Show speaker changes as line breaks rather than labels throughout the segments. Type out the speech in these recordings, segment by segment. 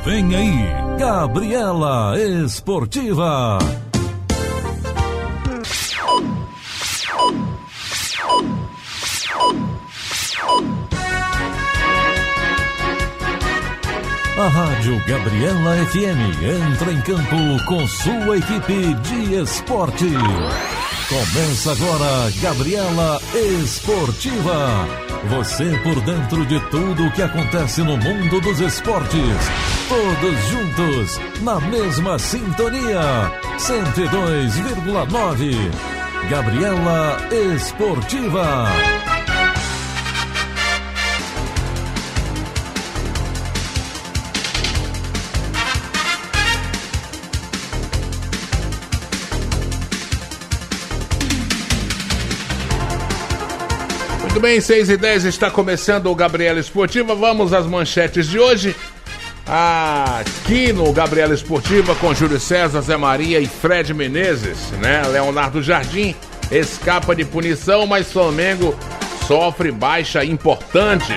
Vem aí, Gabriela Esportiva. A Rádio Gabriela FM entra em campo com sua equipe de esporte. Começa agora Gabriela Esportiva. Você por dentro de tudo o que acontece no mundo dos esportes. Todos juntos, na mesma sintonia. 102,9. Gabriela Esportiva.
Muito bem, 6h10, está começando o Gabriela Esportiva. Vamos às manchetes de hoje. Aqui no Gabriela Esportiva com Júlio César, Zé Maria e Fred Menezes, né? Leonardo Jardim escapa de punição, mas Flamengo sofre baixa importante.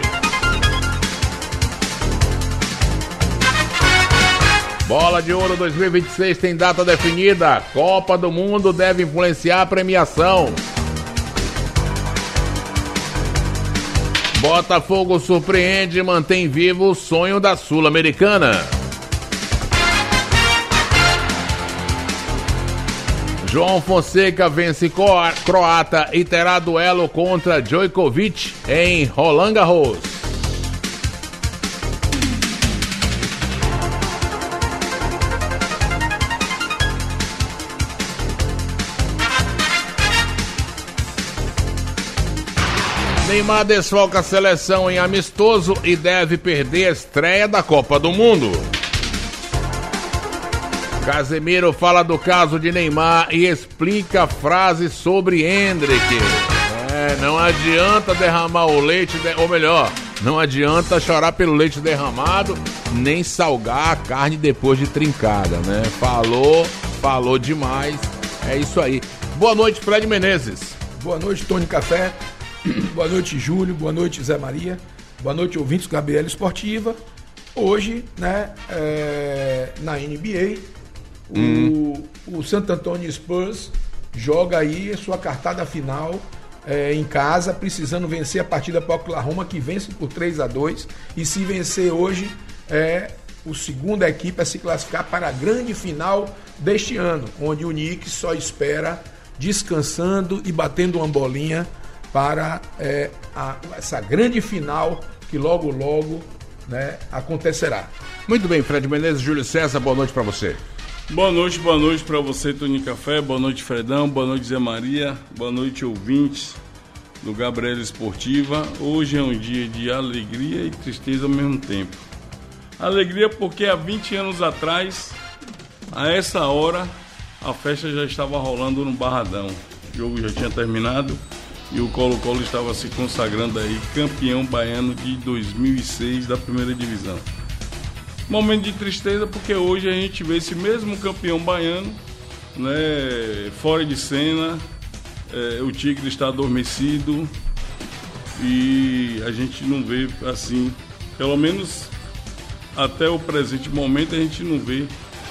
Bola de Ouro 2026 tem data definida. Copa do Mundo deve influenciar a premiação. Botafogo surpreende e mantém vivo o sonho da Sul-Americana. João Fonseca vence croata e terá duelo contra Djokovic em Roland Garros. Neymar desfalca a seleção em amistoso e deve perder a estreia da Copa do Mundo. Casemiro fala do caso de Neymar e explica a frase sobre Endrick. Não adianta derramar o leite, ou melhor, não adianta chorar pelo leite derramado, nem salgar a carne depois de trincada, né? Falou demais, é isso aí. Boa noite, Fred Menezes.
Boa noite, Tony Café. Boa noite, Júlio. Boa noite, Zé Maria. Boa noite, ouvintes do Gabriela Esportiva. Hoje, né, na NBA, o Santo Antônio Spurs joga aí a sua cartada final em casa, precisando vencer a partida para o Oklahoma, que vence por 3-2. E se vencer hoje, a segunda equipe a se classificar para a grande final deste ano, onde o Knicks só espera descansando e batendo uma bolinha para essa grande final que logo, né, acontecerá.
Muito bem, Fred Menezes, Júlio César, boa noite para você.
Boa noite para você, Tony Café, boa noite, Fredão, boa noite, Zé Maria, boa noite, ouvintes do Gabriela Esportiva. Hoje é um dia de alegria e tristeza ao mesmo tempo. Alegria porque há 20 anos atrás, a essa hora, a festa já estava rolando no Barradão. O jogo já tinha terminado e o Colo-Colo estava se consagrando aí campeão baiano de 2006 da primeira divisão. Momento de tristeza porque hoje a gente vê esse mesmo campeão baiano, né, fora de cena, o Tigre está adormecido e a gente não vê assim, pelo menos até o presente momento a gente não vê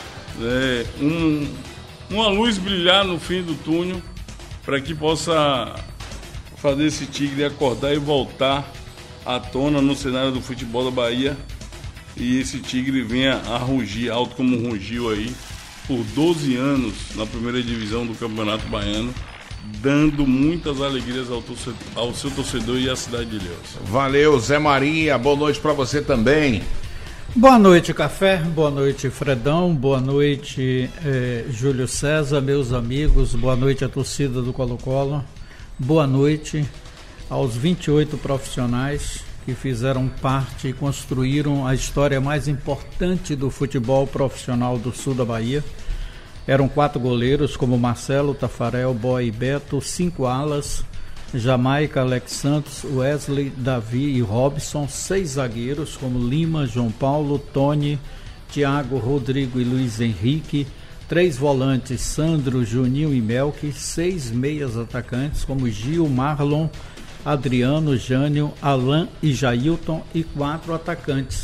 uma luz brilhar no fim do túnel para que possa fazer esse Tigre acordar e voltar à tona no cenário do futebol da Bahia e esse Tigre venha a rugir alto como rugiu aí por 12 anos na primeira divisão do Campeonato Baiano, dando muitas alegrias ao seu torcedor e à cidade de Ilhéus.
Valeu, Zé Maria, boa noite para você também.
Boa noite, Café, boa noite, Fredão, boa noite, Júlio César, meus amigos, boa noite à torcida do Colo-Colo. Boa noite aos 28 profissionais que fizeram parte e construíram a história mais importante do futebol profissional do sul da Bahia. Eram 4 goleiros como Marcelo, Tafarel, Boy e Beto, 5 alas, Jamaica, Alex Santos, Wesley, Davi e Robson, 6 zagueiros como Lima, João Paulo, Tony, Thiago, Rodrigo e Luiz Henrique, 3 volantes, Sandro, Juninho e Melk, 6 meias atacantes como Gil, Marlon, Adriano, Jânio, Alain e Jailton e 4 atacantes,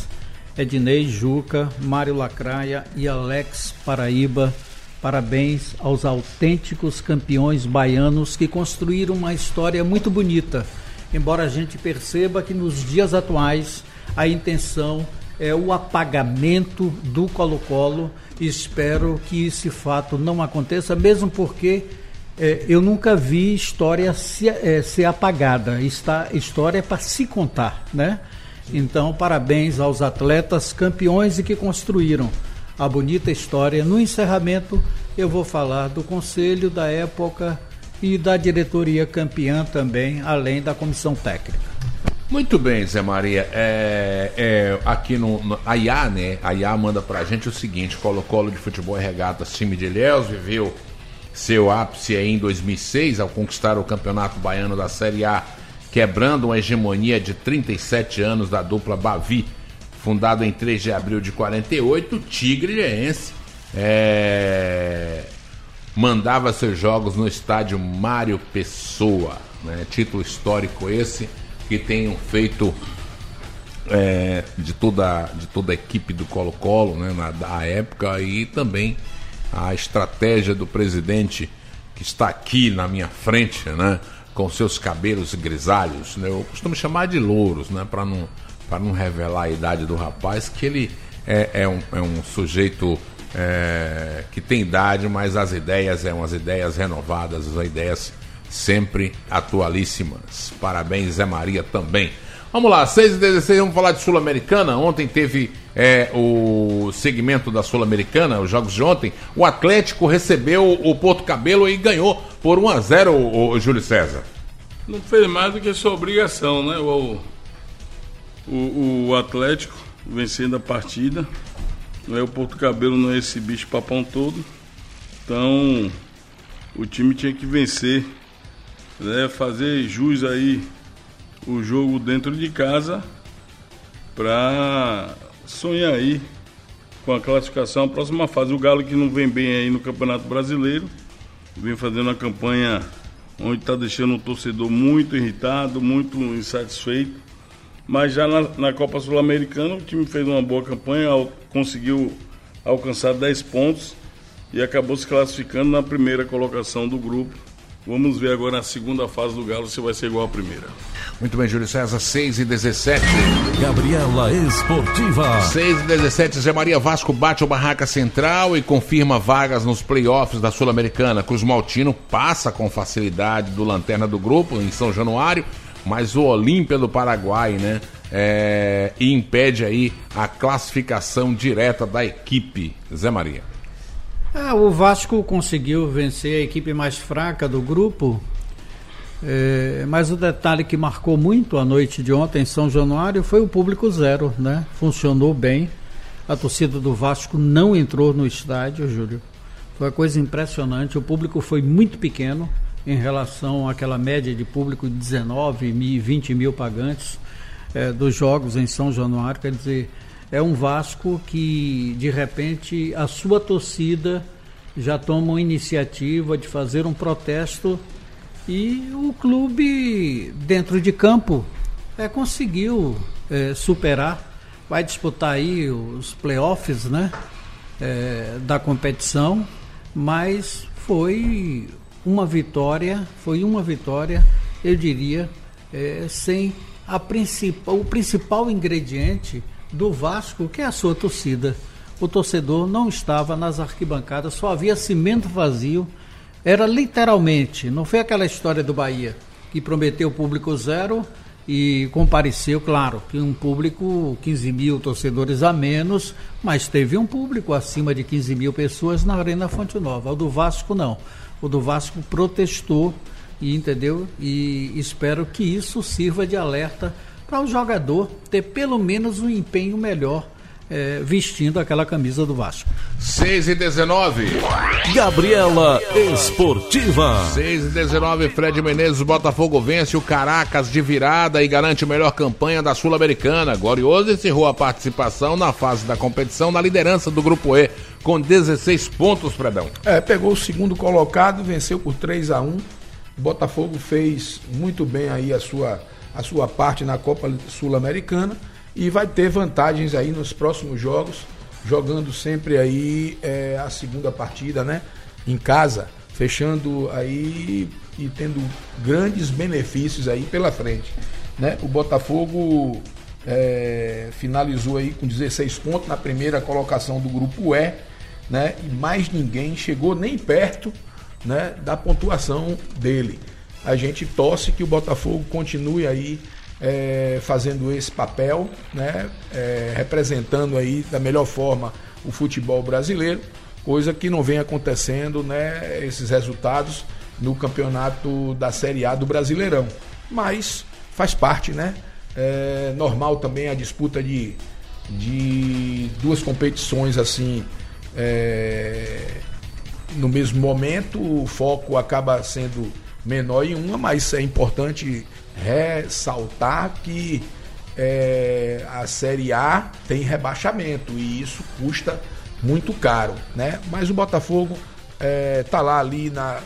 Ednei, Juca, Mário Lacraia e Alex Paraíba. Parabéns aos autênticos campeões baianos que construíram uma história muito bonita. Embora a gente perceba que nos dias atuais a intenção é o apagamento do Colo-Colo. Espero que esse fato não aconteça, mesmo porque eu nunca vi história ser apagada. História é para se contar, né? Então, parabéns aos atletas campeões e que construíram a bonita história. No encerramento, eu vou falar do conselho da época e da diretoria campeã também, além da comissão técnica.
Muito bem, Zé Maria. Aqui no AIA, né? A AIA manda pra gente o seguinte: Colo-Colo de Futebol e Regatas, time de Ilhéus, viveu seu ápice aí em 2006 ao conquistar o Campeonato Baiano da Série A, quebrando uma hegemonia de 37 anos da dupla Bavi. Fundado em 3 de abril de 48, o Tigre Ilhéense mandava seus jogos no estádio Mário Pessoa, né? Título histórico esse que tem feito de toda a equipe do Colo-Colo, né, na época, e também a estratégia do presidente que está aqui na minha frente, né, com seus cabelos grisalhos, né? Eu costumo chamar de louros, né, para não revelar a idade do rapaz, que ele é um sujeito que tem idade, mas as ideias umas ideias renovadas, as ideias sempre atualíssimas. Parabéns, Zé Maria, também. Vamos lá, 6h16, vamos falar de Sul-Americana. Ontem teve o segmento da Sul-Americana, os jogos de ontem. O Atlético recebeu o Porto Cabelo e ganhou por 1-0, o Júlio César.
Não fez mais do que sua obrigação, né? O Atlético vencendo a partida. O Porto Cabelo não é esse bicho papão todo. Então, o time tinha que vencer, né? Fazer jus aí o jogo dentro de casa para sonhar aí com a classificação à próxima fase. O Galo, que não vem bem aí no Campeonato Brasileiro, vem fazendo uma campanha onde está deixando o torcedor muito irritado, muito insatisfeito, mas já na Copa Sul-Americana o time fez uma boa campanha, conseguiu alcançar 10 pontos e acabou se classificando na primeira colocação do grupo. Vamos ver agora a segunda fase do Galo se vai ser igual à primeira.
Muito bem, Júlio César, 6h17.
Gabriela Esportiva.
6h17, Zé Maria. Vasco bate o Barraca Central e confirma vagas nos playoffs da Sul-Americana. Cruz Maltino passa com facilidade do lanterna do grupo em São Januário, mas o Olímpia do Paraguai, né, impede aí a classificação direta da equipe. Zé Maria.
O Vasco conseguiu vencer a equipe mais fraca do grupo, mas o detalhe que marcou muito a noite de ontem em São Januário foi o público zero, né? Funcionou bem. A torcida do Vasco não entrou no estádio, Júlio. Foi uma coisa impressionante. O público foi muito pequeno em relação àquela média de público de 19 mil, 20 mil pagantes dos jogos em São Januário. Quer dizer, é um Vasco que, de repente, a sua torcida já toma uma iniciativa de fazer um protesto e o clube, dentro de campo, conseguiu superar. Vai disputar aí os playoffs, né, da competição, mas foi uma vitória, eu diria, sem o principal ingrediente do Vasco, que é a sua torcida. O torcedor não estava nas arquibancadas, só havia cimento vazio. Era literalmente, não foi aquela história do Bahia, que prometeu público zero e compareceu, claro, que um público, 15 mil torcedores a menos, mas teve um público acima de 15 mil pessoas na Arena Fonte Nova. O do Vasco não. O do Vasco protestou, entendeu? E espero que isso sirva de alerta para o jogador ter pelo menos um empenho melhor vestindo aquela camisa do Vasco.
6h19.
Gabriela Esportiva.
6h19, Fred Menezes, Botafogo vence o Caracas de virada e garante a melhor campanha da Sul-Americana. Glorioso encerrou a participação na fase da competição na liderança do Grupo E, com 16 pontos, Fredão.
Pegou o segundo colocado, venceu por 3-1. O Botafogo fez muito bem aí a sua parte na Copa Sul-Americana e vai ter vantagens aí nos próximos jogos, jogando sempre aí a segunda partida, né, em casa, fechando aí e tendo grandes benefícios aí pela frente, né? O Botafogo finalizou aí com 16 pontos na primeira colocação do grupo E, né? E mais ninguém chegou nem perto, né, da pontuação dele. A gente torce que o Botafogo continue aí fazendo esse papel, né, representando aí da melhor forma o futebol brasileiro, coisa que não vem acontecendo, né, esses resultados no campeonato da Série A do Brasileirão. Mas faz parte, né? É normal também a disputa de duas competições assim no mesmo momento, o foco acaba sendo menor em uma, mas é importante ressaltar que a Série A tem rebaixamento e isso custa muito caro, né? Mas o Botafogo tá lá ali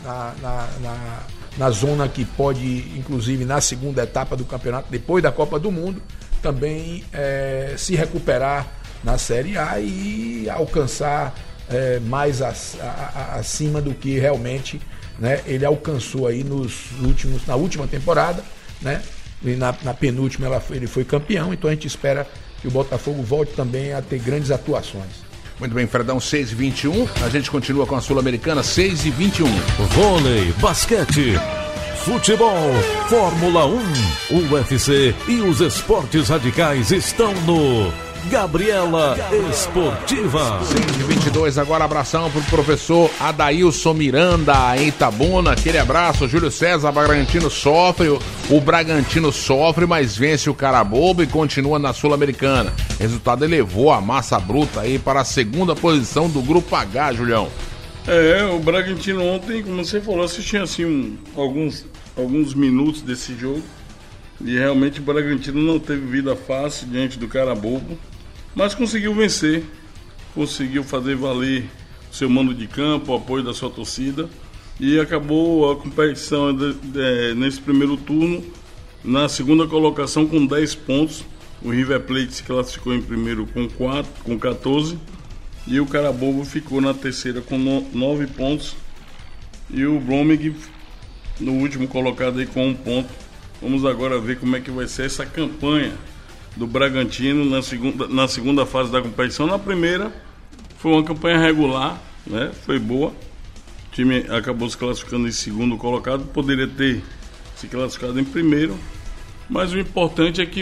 na zona que pode, inclusive na segunda etapa do campeonato, depois da Copa do Mundo, também se recuperar na Série A e alcançar mais acima do que realmente, né, ele alcançou aí na última temporada, né? E na penúltima ele foi campeão, então a gente espera que o Botafogo volte também a ter grandes atuações.
Muito bem, Fredão, 6h21, a gente continua com a Sul-Americana, 6h21.
Vôlei, basquete, futebol, Fórmula 1, UFC e os esportes radicais estão no Gabriela Esportiva.
6h22, agora abração pro professor Adailson Miranda em Itabuna, aquele abraço. Júlio César, Bragantino sofre, o Bragantino sofre, mas vence o Carabobo e continua na Sul-Americana. Resultado elevou a Massa Bruta aí para a segunda posição do Grupo H, Julião.
O Bragantino ontem, como você falou, assisti assim alguns minutos desse jogo e realmente o Bragantino não teve vida fácil diante do Carabobo, mas conseguiu vencer, conseguiu fazer valer o seu mando de campo, o apoio da sua torcida e acabou a competição nesse primeiro turno na segunda colocação com 10 pontos. O River Plate se classificou em primeiro com 14 e o Carabobo ficou na terceira com 9 pontos e o Bromig no último colocado aí com 1 ponto. Vamos agora ver como é que vai ser essa campanha do Bragantino na segunda fase da competição. Na primeira foi uma campanha regular, né? Foi boa. O time acabou se classificando em segundo colocado, poderia ter se classificado em primeiro, mas o importante é que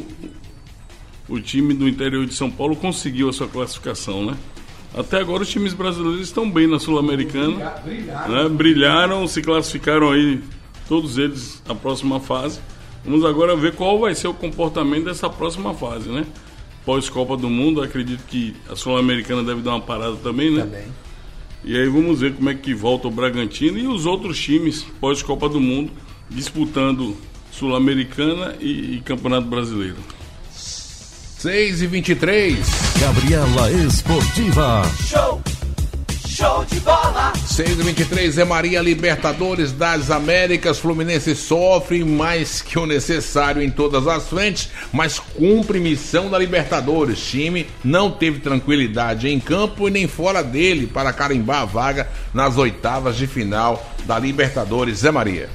o time do interior de São Paulo conseguiu a sua classificação, né? Até agora os times brasileiros estão bem na Sul-Americana, né? Brilharam, se classificaram aí todos eles à próxima fase. Vamos agora ver qual vai ser o comportamento dessa próxima fase, né? Pós-Copa do Mundo, acredito que a Sul-Americana deve dar uma parada também, né? Também. E aí vamos ver como é que volta o Bragantino e os outros times pós-Copa do Mundo disputando Sul-Americana e Campeonato Brasileiro.
6h23.
Gabriela Esportiva.
Show de bola!
6h23, Zé Maria, Libertadores das Américas. Fluminense sofre mais que o necessário em todas as frentes, mas cumpre missão da Libertadores. Time não teve tranquilidade em campo e nem fora dele para carimbar a vaga nas oitavas de final da Libertadores. Zé Maria.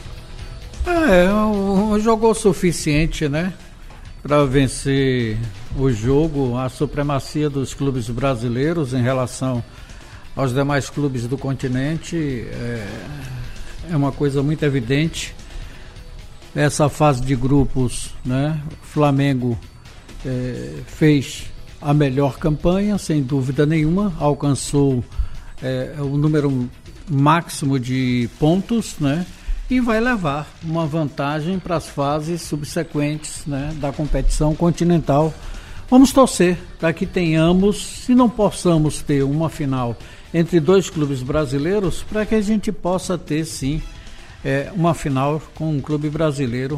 Jogou o suficiente, né? Para vencer o jogo, a supremacia dos clubes brasileiros em relação aos demais clubes do continente é uma coisa muito evidente. Essa fase de grupos, né? O Flamengo fez a melhor campanha, sem dúvida nenhuma, alcançou o número máximo de pontos, né? E vai levar uma vantagem para as fases subsequentes, né, da competição continental. Vamos torcer para que tenhamos, se não possamos ter uma final entre dois clubes brasileiros, para que a gente possa ter sim uma final com um clube brasileiro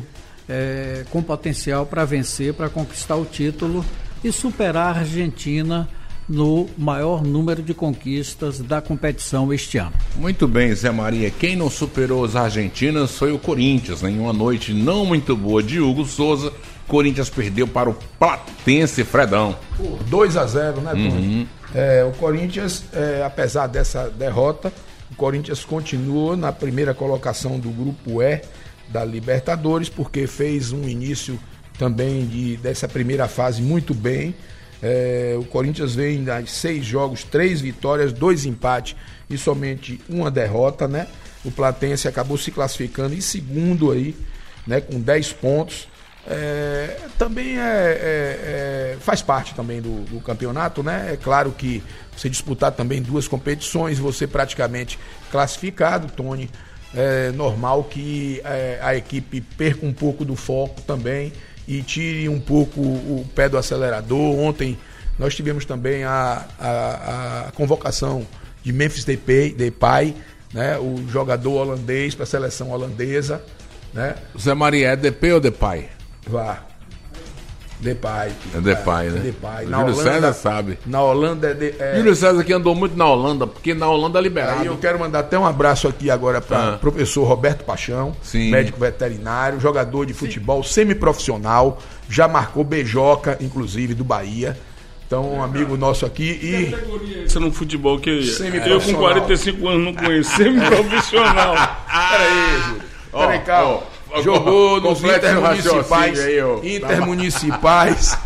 com potencial para vencer, para conquistar o título e superar a Argentina no maior número de conquistas da competição este ano.
Muito bem, Zé Maria. Quem não superou os argentinos foi o Corinthians, né? Em uma noite não muito boa de Hugo Souza, Corinthians perdeu para o Platense, Fredão.
Por 2-0, né, Tony? O Corinthians, apesar dessa derrota, o Corinthians continuou na primeira colocação do grupo E da Libertadores, porque fez um início também dessa primeira fase muito bem. O Corinthians vem das 6 jogos, 3 vitórias, 2 empates e somente uma derrota, né? O Platense acabou se classificando em segundo aí, né, com 10 pontos. Também faz parte também do campeonato, né? É claro que você disputar também 2 competições, você praticamente classificado, Tony. É normal que a equipe perca um pouco do foco também e tire um pouco o pé do acelerador. Ontem nós tivemos também a convocação de Memphis Depay, né? O jogador holandês para a seleção holandesa, né?
Zé Maria, é Depay ou Depay?
Vá. Depay.
É Depay, né?
Depay.
Júlio César sabe.
Na Holanda
Júlio César que andou muito na Holanda, porque na Holanda é liberado.
Aí eu quero mandar até um abraço aqui agora para o professor Roberto Paixão, médico veterinário, jogador de futebol semiprofissional, já marcou beijoca, inclusive, do Bahia. Então, um amigo nosso aqui
Isso no futebol que eu com 45 anos não conheço, semiprofissional.
Peraí, Júlio. Peraí, calma. Jogou nos intermunicipais.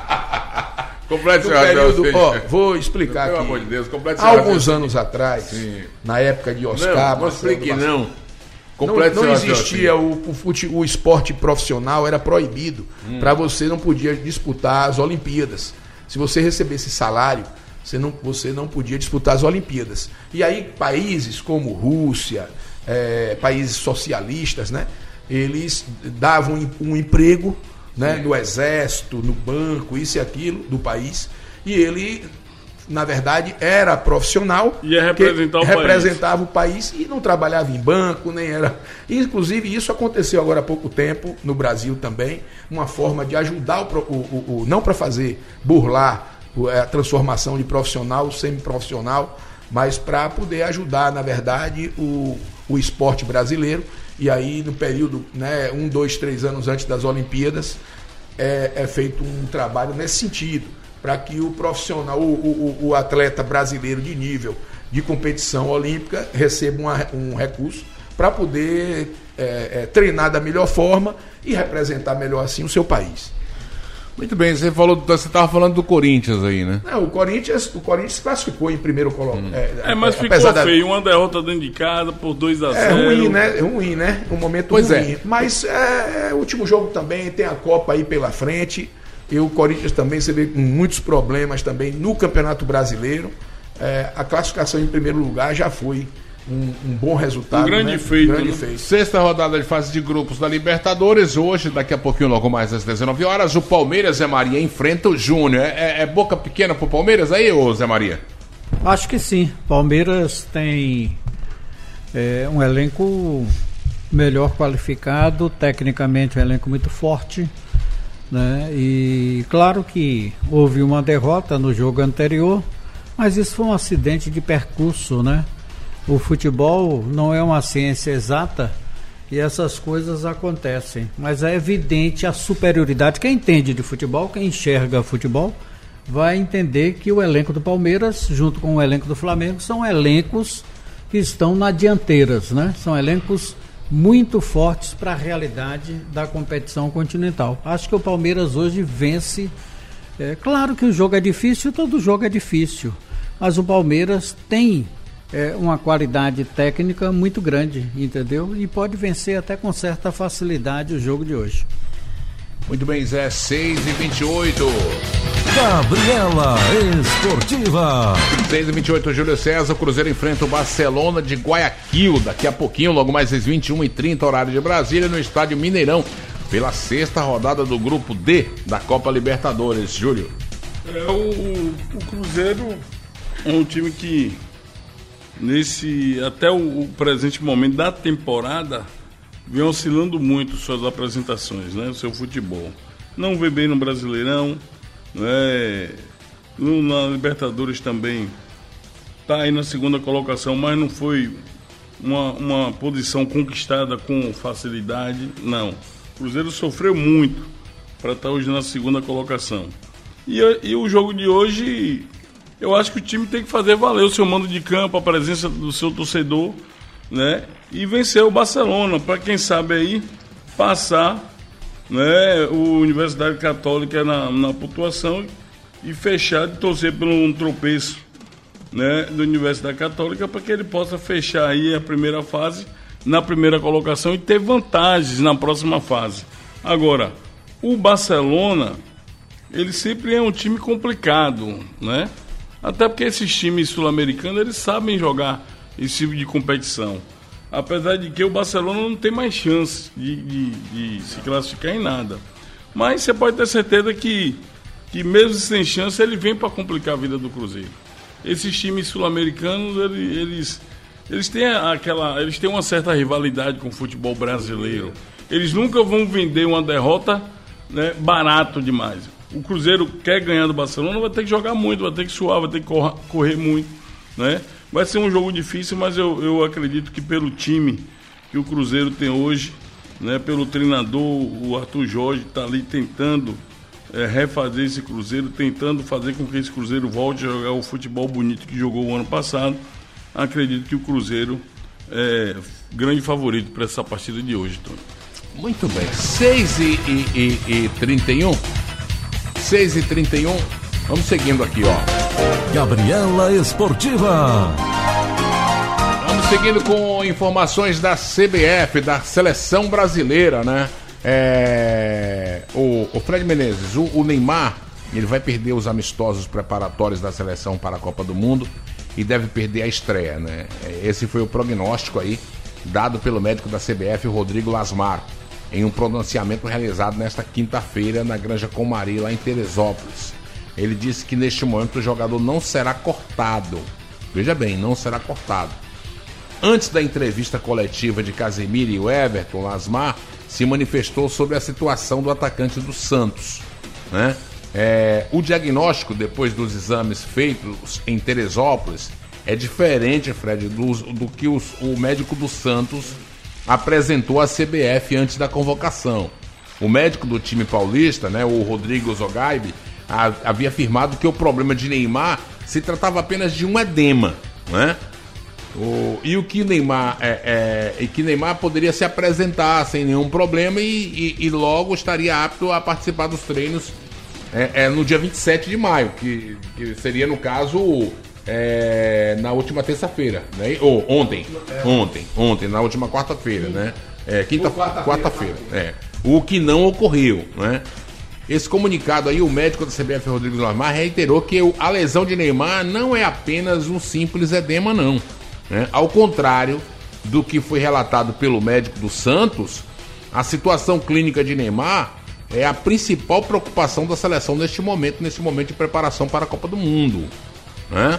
Complete
no período, vou explicar
pelo
aqui.
Amor de Deus,
há alguns anos atrás, na época de Oscar,
não explique não.
Não existia o esporte profissional, era proibido. Para você não podia disputar as Olimpíadas. Se você recebesse salário, você não podia disputar as Olimpíadas. E aí países como Rússia, países socialistas, né? Eles davam um emprego, né, no exército, no banco, isso e aquilo do país, e ele, na verdade, era profissional, representava o país e não trabalhava em banco, nem era. Inclusive, isso aconteceu agora há pouco tempo no Brasil também, uma forma de ajudar não para fazer burlar a transformação de profissional, semiprofissional, mas para poder ajudar, na verdade, o esporte brasileiro. E aí, no período, né, 1, 2, 3 anos antes das Olimpíadas, é feito um trabalho nesse sentido, para que o profissional, o atleta brasileiro de nível de competição olímpica receba um recurso para poder treinar da melhor forma e representar melhor assim o seu país.
Muito bem, você estava falando do Corinthians aí, né?
Não, o Corinthians se classificou em primeiro coloco.
Mas ficou feio, uma derrota dentro de casa por 2-0.
É ruim, né? Um momento ruim. Mas o último jogo também, tem a Copa aí pela frente. E o Corinthians também, você vê com muitos problemas também no Campeonato Brasileiro. A classificação em primeiro lugar já foi um bom resultado.
Um grande feito.
Sexta rodada de fase de grupos da Libertadores. Hoje, daqui a pouquinho, logo mais às 19 horas, o Palmeiras, Zé Maria, enfrenta o Júnior. É boca pequena pro Palmeiras aí, ô Zé Maria?
Acho que sim. Palmeiras tem um elenco melhor qualificado, tecnicamente um elenco muito forte, né? E claro que houve uma derrota no jogo anterior, mas isso foi um acidente de percurso, né? O futebol não é uma ciência exata e essas coisas acontecem, mas é evidente a superioridade. Quem entende de futebol, quem enxerga futebol, vai entender que o elenco do Palmeiras, junto com o elenco do Flamengo, são elencos que estão na dianteiras, né? São elencos muito fortes para a realidade da competição continental. Acho que o Palmeiras hoje vence. Claro que o jogo é difícil, todo jogo é difícil, mas o Palmeiras tem uma qualidade técnica muito grande, entendeu? E pode vencer até com certa facilidade o jogo de hoje.
Muito bem, Zé, 6h28.
Gabriela Esportiva.
6h28, Júlio César. O Cruzeiro enfrenta o Barcelona de Guayaquil. Daqui a pouquinho, logo mais às 21h30, horário de Brasília, no estádio Mineirão, pela sexta rodada do grupo D da Copa Libertadores. Júlio.
O Cruzeiro é um time que até o presente momento da temporada vem oscilando muito suas apresentações, né? O seu futebol. Não vê bem no Brasileirão, né? Na Libertadores também está aí na segunda colocação, mas não foi uma posição conquistada com facilidade, não. O Cruzeiro sofreu muito para estar hoje na segunda colocação. E o jogo de hoje, eu acho que o time tem que fazer valer o seu mando de campo, a presença do seu torcedor, né? E vencer o Barcelona, para quem sabe aí passar, né, o Universidade Católica na pontuação e fechar, de torcer por um tropeço, né, da Universidade Católica, para que ele possa fechar aí a primeira fase na primeira colocação e ter vantagens na próxima fase. Agora, o Barcelona, ele sempre é um time complicado, né? Até porque esses times sul-americanos, eles sabem jogar esse tipo de competição. Apesar de que o Barcelona não tem mais chance de se classificar em nada. Mas você pode ter certeza que mesmo sem chance, ele vem para complicar a vida do Cruzeiro. Esses times sul-americanos, eles têm uma certa rivalidade com o futebol brasileiro. Eles nunca vão vender uma derrota, né, barato demais. O Cruzeiro quer ganhar do Barcelona, vai ter que jogar muito, vai ter que suar, vai ter que correr muito, né? Vai ser um jogo difícil, mas eu acredito que pelo time que o Cruzeiro tem hoje, né, pelo treinador, o Arthur Jorge está ali tentando refazer esse Cruzeiro, tentando fazer com que esse Cruzeiro volte a jogar o futebol bonito que jogou o ano passado. Acredito que o Cruzeiro é grande favorito para essa partida de hoje, Tony.
Muito bem, 6h31. 6h31, vamos seguindo aqui, ó.
Gabriela Esportiva.
Vamos seguindo com informações da CBF, da Seleção Brasileira, né? O Fred Menezes, o Neymar, ele vai perder os amistosos preparatórios da seleção para a Copa do Mundo e deve perder a estreia, né? Esse foi o prognóstico aí dado pelo médico da CBF, Rodrigo Lasmar, em um pronunciamento realizado nesta quinta-feira na Granja Comari, lá em Teresópolis. Ele disse que neste momento o jogador não será cortado. Veja bem, não será cortado. Antes da entrevista coletiva de Casemiro e o Everton, Lasmar se manifestou sobre a situação do atacante do Santos, né? O diagnóstico, depois dos exames feitos em Teresópolis, é diferente, Fred, do que o médico do Santos apresentou à CBF antes da convocação. O médico do time paulista, né, o Rodrigo Zogaibe, havia afirmado que o problema de Neymar se tratava apenas de um edema, né? E que Neymar poderia se apresentar sem nenhum problema e logo estaria apto a participar dos treinos no dia 27 de maio, que seria, no caso, na última terça-feira, né? Ou ontem, na última quarta-feira, né? Quarta-feira. O que não ocorreu, né? Esse comunicado aí, o médico da CBF, Rodrigo Lasmar, reiterou que a lesão de Neymar não é apenas um simples edema, não, né? Ao contrário do que foi relatado pelo médico do Santos, a situação clínica de Neymar é a principal preocupação da seleção neste momento de preparação para a Copa do Mundo, né?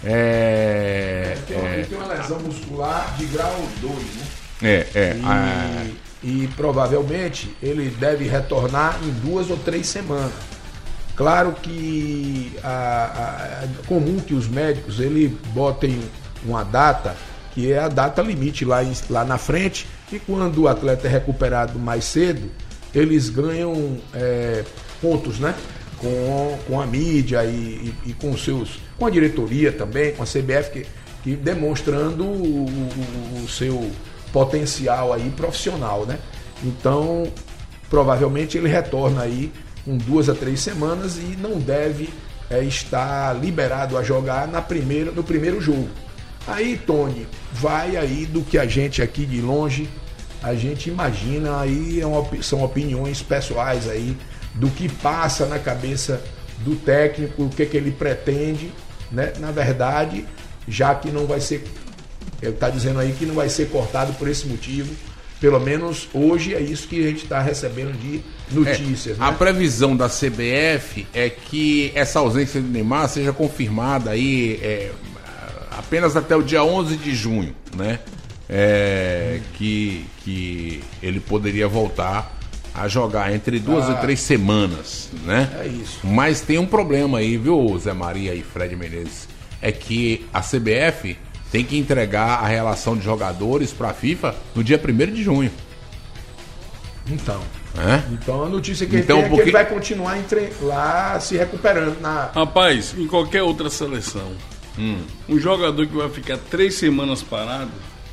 Tem uma lesão muscular de grau 2, né? E provavelmente ele deve retornar em 2 ou 3 semanas. Claro que é comum que os médicos ele botem uma data, que é a data limite lá na frente, e quando o atleta é recuperado mais cedo, eles ganham pontos, né? Com a mídia e com a diretoria também, com a CBF, que demonstrando o seu potencial aí profissional, né? Então, provavelmente ele retorna aí com 2 a 3 semanas e não deve estar liberado a jogar no primeiro jogo. Aí, Tony, vai aí do que a gente aqui de longe, a gente imagina aí, são opiniões pessoais aí, do que passa na cabeça do técnico, o que ele pretende, né? Na verdade, já que não vai ser, ele está dizendo aí que não vai ser cortado por esse motivo, pelo menos hoje é isso que a gente está recebendo de notícias, né?
A previsão da CBF é que essa ausência do Neymar seja confirmada aí apenas até o dia 11 de junho, né? Que ele poderia voltar a jogar entre 2 e 3 semanas, né?
É isso.
Mas tem um problema aí, viu, Zé Maria e Fred Menezes? É que a CBF tem que entregar a relação de jogadores para a FIFA no dia 1º de junho.
Então a notícia que ele tem é que ele vai continuar lá se recuperando.
Rapaz, em qualquer outra seleção, um jogador que vai ficar 3 semanas parado,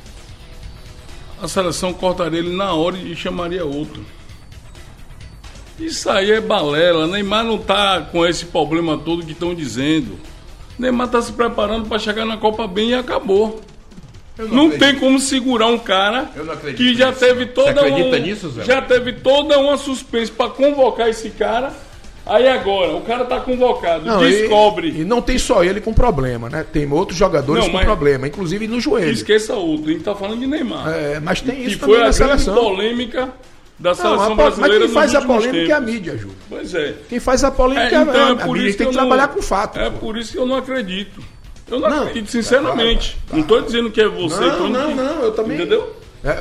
a seleção cortaria ele na hora e chamaria outro. Isso aí é balela. Neymar não tá com esse problema todo que estão dizendo. Neymar tá se preparando para chegar na Copa bem e acabou. Não tem como segurar um cara que já teve toda uma suspense para convocar esse cara. Aí agora, o cara tá convocado, descobre.
E não tem só ele com problema, né? Tem outros jogadores com problema, inclusive no joelho.
Esqueça outro, a gente tá falando de Neymar.
Mas tem isso
que
também
foi
na seleção.
Polêmica da seleção brasileira.
Mas quem faz a polêmica
tempos.
é a mídia, Júlio.
Pois é.
Quem faz a polêmica
é
a mídia, tem que trabalhar com fato.
É por isso que eu não acredito. Eu não acredito, sinceramente. Não estou dizendo que é você.
Não, eu também.
Entendeu?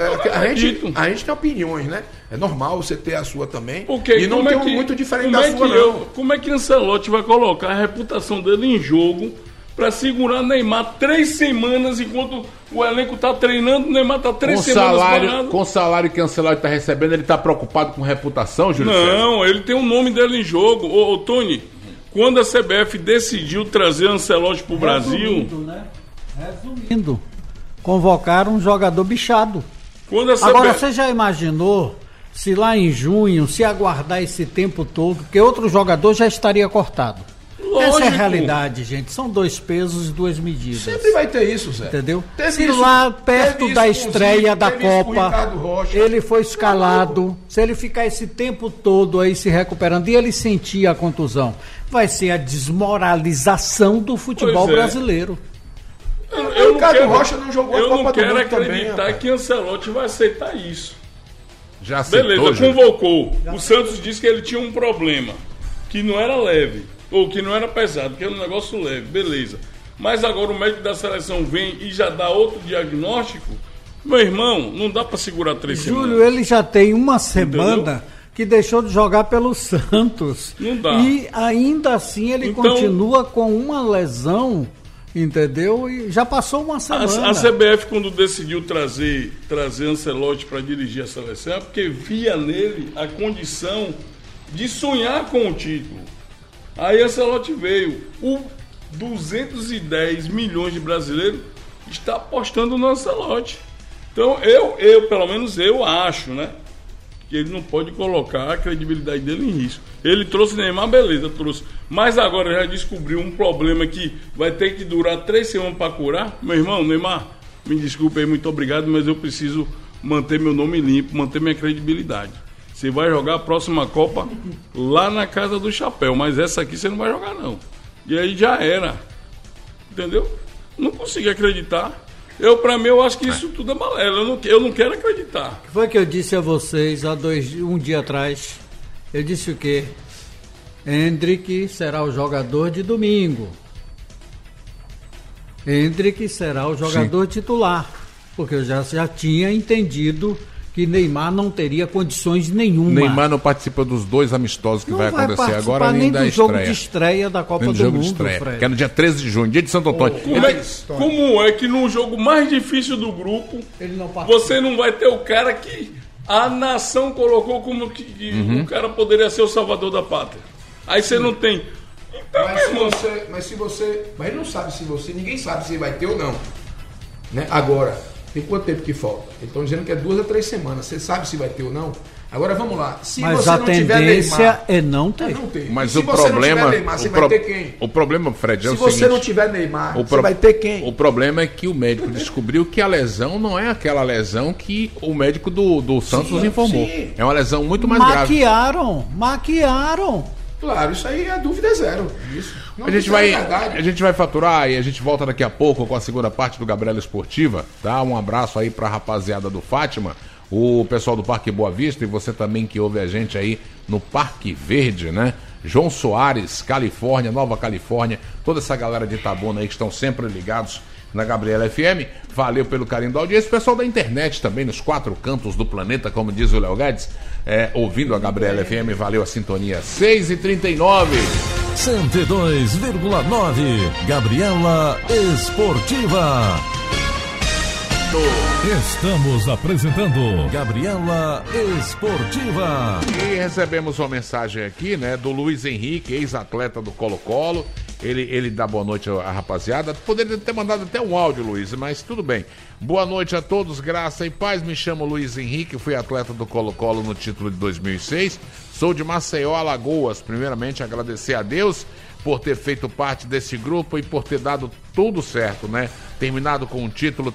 A gente tem opiniões, né? É normal você ter a sua também.
Porque
e não tem muito diferente da sua, não.
Como é que Ancelotti vai colocar a reputação dele em jogo para segurar Neymar 3 semanas enquanto o elenco está treinando, o Neymar está 3 semanas parado?
Com o salário que o Ancelotti está recebendo, ele está preocupado com reputação, Júlio
Não,
César?
ele tem o nome dele em jogo. Ô Tony, quando a CBF decidiu trazer Ancelotti para o Brasil...
Resumindo, convocaram um jogador bichado.
Quando a CBF...
Agora, você já imaginou se lá em junho, se aguardar esse tempo todo, que outro jogador já estaria cortado?
Lógico.
Essa é a realidade, gente. São 2 pesos e 2 medidas.
Sempre vai ter isso, Zé.
Entendeu? Se lá perto da estreia da Copa, ele foi escalado, se ele ficar esse tempo todo aí se recuperando e ele sentir a contusão, vai ser a desmoralização do futebol brasileiro.
O Ricardo Rocha não jogou a Copa do Mundo também.
Eu não quero acreditar que Ancelotti vai aceitar isso.
Já aceitou,
beleza, convocou. O Santos disse que ele tinha um problema, que não era leve, ou que não era pesado, que era um negócio leve, beleza. Mas agora o médico da seleção vem e já dá outro diagnóstico. Meu irmão, não dá para segurar 3 semanas.
Júlio, ele já tem uma semana que deixou de jogar pelo Santos.
Não dá.
E ainda assim ele continua com uma lesão, entendeu? E já passou uma semana.
A CBF, quando decidiu trazer Ancelotti para dirigir a seleção, é porque via nele a condição de sonhar com o título. Aí Ancelotti veio. O 210 milhões de brasileiros está apostando no Ancelotti. Então eu pelo menos eu acho, né, que ele não pode colocar a credibilidade dele em risco. Ele trouxe Neymar, beleza, trouxe. Mas agora já descobriu um problema que vai ter que durar 3 semanas para curar. Meu irmão, Neymar, me desculpe aí, muito obrigado, mas eu preciso manter meu nome limpo, manter minha credibilidade. Você vai jogar a próxima Copa lá na Casa do Chapéu, mas essa aqui você não vai jogar, não. E aí já era. Entendeu? Não consigo acreditar. Pra mim, eu acho que isso tudo é balela. Eu não quero acreditar.
O que foi que eu disse a vocês um dia atrás? Eu disse o quê? Endrick será o jogador de domingo. Endrick será o jogador titular. Porque eu já tinha entendido que Neymar não teria condições nenhuma.
Neymar não participa dos 2 amistosos que vai acontecer agora, nem da
jogo de estreia da Copa do Mundo, Fred.
Que é no dia 13 de junho, dia de Santo Antônio.
Como é que no jogo mais difícil do grupo você não vai ter o cara que a nação colocou como que o cara poderia ser o salvador da pátria? Aí você não tem. Então,
mas ele não sabe ninguém sabe se vai ter ou não. Né? Agora, tem quanto tempo que falta? Eles estão dizendo que é 2 a 3 semanas. Você sabe se vai ter ou não? Agora vamos lá.
Mas a tendência é não ter.
Mas o problema,
Neymar, você vai ter quem?
O problema, Fred, é o
seguinte. Se
seguinte,
você não tiver Neymar, você vai ter quem?
O problema é que o médico descobriu que a lesão não é aquela lesão que o médico do Santos informou. Sim. É uma lesão muito mais grave.
Maquiaram.
Claro, isso aí a dúvida é zero. Isso.
A gente vai faturar e a gente volta daqui a pouco com a segunda parte do Gabriela Esportiva. Tá? Um abraço aí pra rapaziada do Fátima, o pessoal do Parque Boa Vista e você também que ouve a gente aí no Parque Verde, né? João Soares, Califórnia, Nova Califórnia, toda essa galera de Itabuna aí que estão sempre ligados na Gabriela FM. Valeu pelo carinho da audiência. O pessoal da internet também, nos 4 cantos do planeta, como diz o Léo Guedes. ouvindo a Gabriela FM. Valeu a sintonia. 6h39.
102,9 Gabriela Esportiva. Estamos apresentando Gabriela Esportiva.
E recebemos uma mensagem aqui, né, do Luiz Henrique, ex-atleta do Colo-Colo. Ele dá boa noite à rapaziada. Poderia ter mandado até um áudio, Luiz, mas tudo bem. Boa noite a todos, graça e paz. Me chamo Luiz Henrique, fui atleta do Colo-Colo no título de 2006. Sou de Maceió, Alagoas. Primeiramente, agradecer a Deus por ter feito parte desse grupo e por ter dado tudo certo, né? Terminado com um título,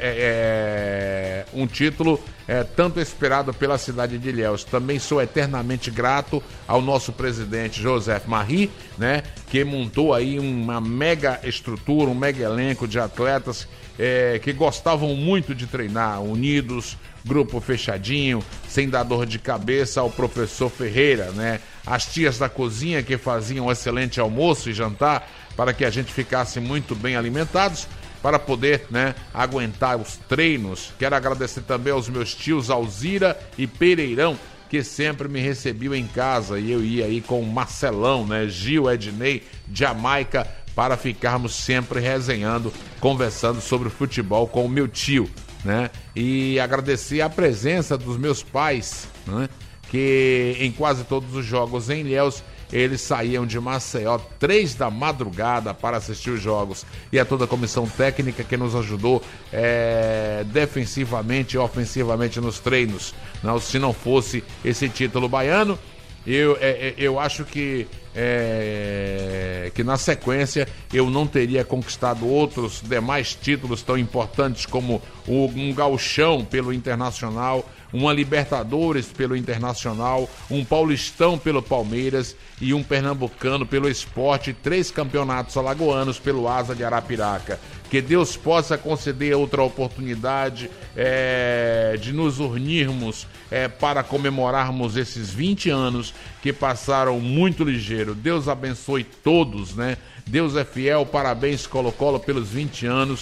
tanto esperado pela cidade de Ilhéus. Também sou eternamente grato ao nosso presidente José Marie, né? Que montou aí uma mega estrutura, um mega elenco de atletas que gostavam muito de treinar, unidos, grupo fechadinho, sem dar dor de cabeça ao professor Ferreira, né? As tias da cozinha que faziam um excelente almoço e jantar para que a gente ficasse muito bem alimentados, para poder, né, aguentar os treinos. Quero agradecer também aos meus tios Alzira e Pereirão, que sempre me recebiam em casa, e eu ia aí com o Marcelão, né, Gil, Ednei, Jamaica, para ficarmos sempre resenhando, conversando sobre futebol com o meu tio, né? E agradecer a presença dos meus pais, né, que em quase todos os jogos em Ilhéus eles saíam de Maceió 3 da madrugada para assistir os jogos, e a toda a comissão técnica que nos ajudou defensivamente e ofensivamente nos treinos. Não, se não fosse esse título baiano, eu acho que na sequência eu não teria conquistado outros demais títulos tão importantes como um gauchão pelo Internacional, uma Libertadores pelo Internacional, um Paulistão pelo Palmeiras e um Pernambucano pelo Sport, 3 campeonatos alagoanos pelo Asa de Arapiraca. Que Deus possa conceder outra oportunidade de nos unirmos para comemorarmos esses 20 anos que passaram muito ligeiro. Deus abençoe todos, né? Deus é fiel, parabéns Colo-Colo pelos 20 anos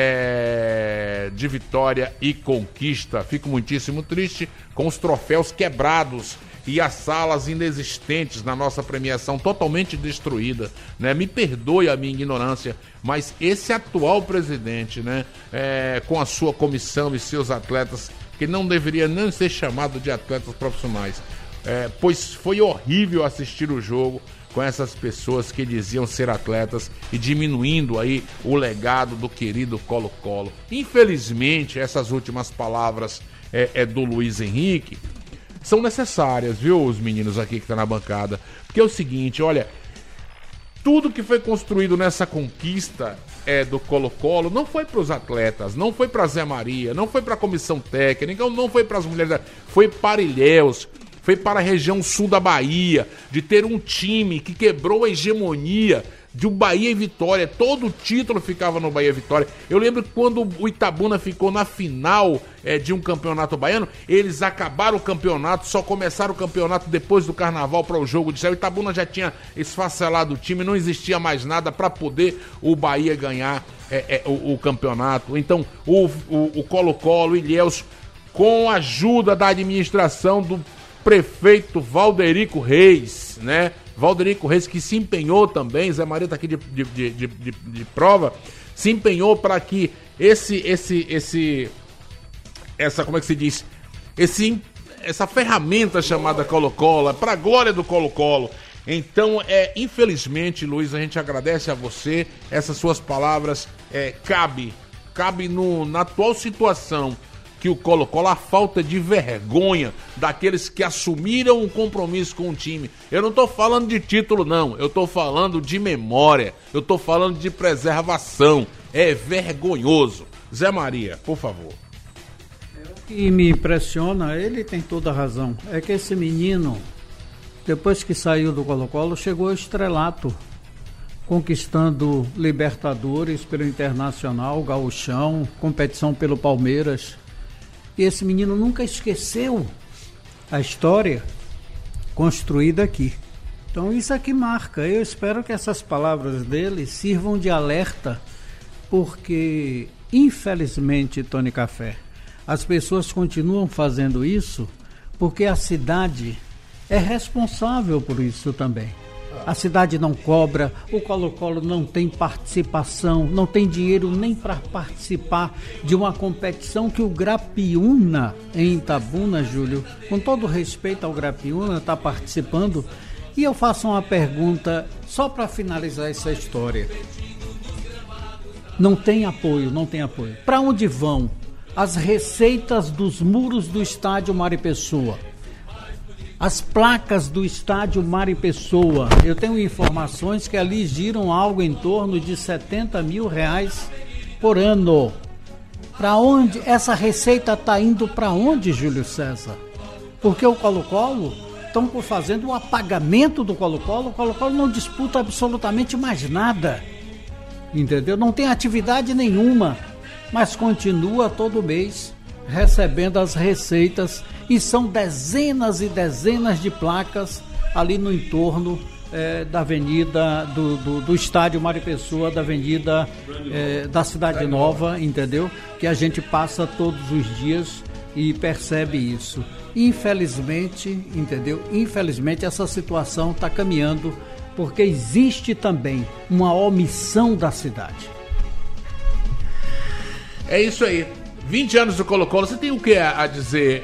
de vitória e conquista. Fico muitíssimo triste com os troféus quebrados e as salas inexistentes na nossa premiação totalmente destruída, né? Me perdoe a minha ignorância, mas esse atual presidente, né, com a sua comissão e seus atletas, que não deveria nem ser chamado de atletas profissionais, pois foi horrível assistir o jogo com essas pessoas que diziam ser atletas e diminuindo aí o legado do querido Colo-Colo. Infelizmente, essas últimas palavras do Luiz Henrique são necessárias, viu, os meninos aqui que estão na bancada, porque é o seguinte, olha, tudo que foi construído nessa conquista do Colo-Colo não foi para os atletas, não foi para Zé Maria, não foi para a comissão técnica, não foi para as mulheres, foi para Ilhéus, foi para a região sul da Bahia, de ter um time que quebrou a hegemonia de um Bahia e Vitória. Todo o título ficava no Bahia e Vitória. Eu lembro que quando o Itabuna ficou na final de um campeonato baiano, eles acabaram o campeonato, só começaram o campeonato depois do carnaval para o jogo de céu. O Itabuna já tinha esfacelado o time, não existia mais nada para poder o Bahia ganhar o campeonato. Então o Colo-Colo, Ilhéus, com a ajuda da administração do prefeito Valderico Reis, né? Valderico Reis, que se empenhou também, Zé Maria está aqui de prova, se empenhou para que essa ferramenta chamada Colo-Colo, para a glória do Colo-Colo. Então, infelizmente, Luiz, a gente agradece a você, essas suas palavras cabe na atual situação que o Colo-Colo, a falta de vergonha daqueles que assumiram um compromisso com o time. Eu não estou falando de título, não. Eu estou falando de memória. Eu estou falando de preservação. É vergonhoso. Zé Maria, por favor.
O que me impressiona, ele tem toda a razão, é que esse menino, depois que saiu do Colo-Colo, chegou ao estrelato, conquistando Libertadores pelo Internacional, Gauchão, competição pelo Palmeiras. E esse menino nunca esqueceu a história construída aqui. Então isso aqui marca. Eu espero que essas palavras dele sirvam de alerta, porque infelizmente, Tony Café, as pessoas continuam fazendo isso porque a cidade é responsável por isso também. A cidade não cobra, o Colo-Colo não tem participação, não tem dinheiro nem para participar de uma competição que o Grapiúna, em Itabuna, Júlio, com todo respeito ao Grapiúna, está participando. E eu faço uma pergunta só para finalizar essa história. Não tem apoio, não tem apoio. Para onde vão as receitas dos muros do estádio Maripessoa? As placas do estádio Maripessoa, eu tenho informações que ali giram algo em torno de R$70 mil por ano. Para onde? Essa receita está indo para onde, Júlio César? Porque o Colo-Colo estão fazendo o apagamento do Colo-Colo. O Colo-Colo não disputa absolutamente mais nada, entendeu? Não tem atividade nenhuma, mas continua todo mês recebendo as receitas, e são dezenas e dezenas de placas ali no entorno da avenida do estádio Maripessoa, da avenida da Cidade Nova, entendeu? Que a gente passa todos os dias e percebe isso. Infelizmente, entendeu? Infelizmente essa situação está caminhando, porque existe também uma omissão da cidade.
É isso aí. 20 anos do Colo-Colo, você tem o que a dizer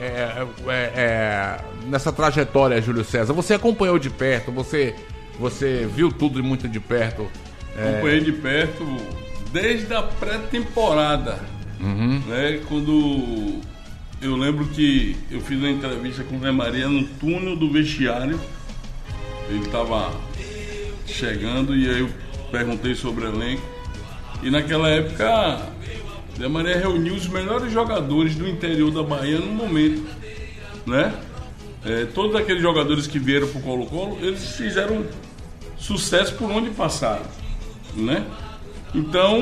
nessa trajetória, Júlio César? Você acompanhou de perto, você viu tudo muito de perto?
Acompanhei de perto desde a pré-temporada. Né? Quando eu lembro que eu fiz uma entrevista com o Zé Maria no túnel do vestiário, ele estava chegando e aí eu perguntei sobre o elenco. E naquela época Zé Maria reuniu os melhores jogadores do interior da Bahia no momento, né? Todos aqueles jogadores que vieram para o Colo-Colo, eles fizeram sucesso por onde passaram, né? Então,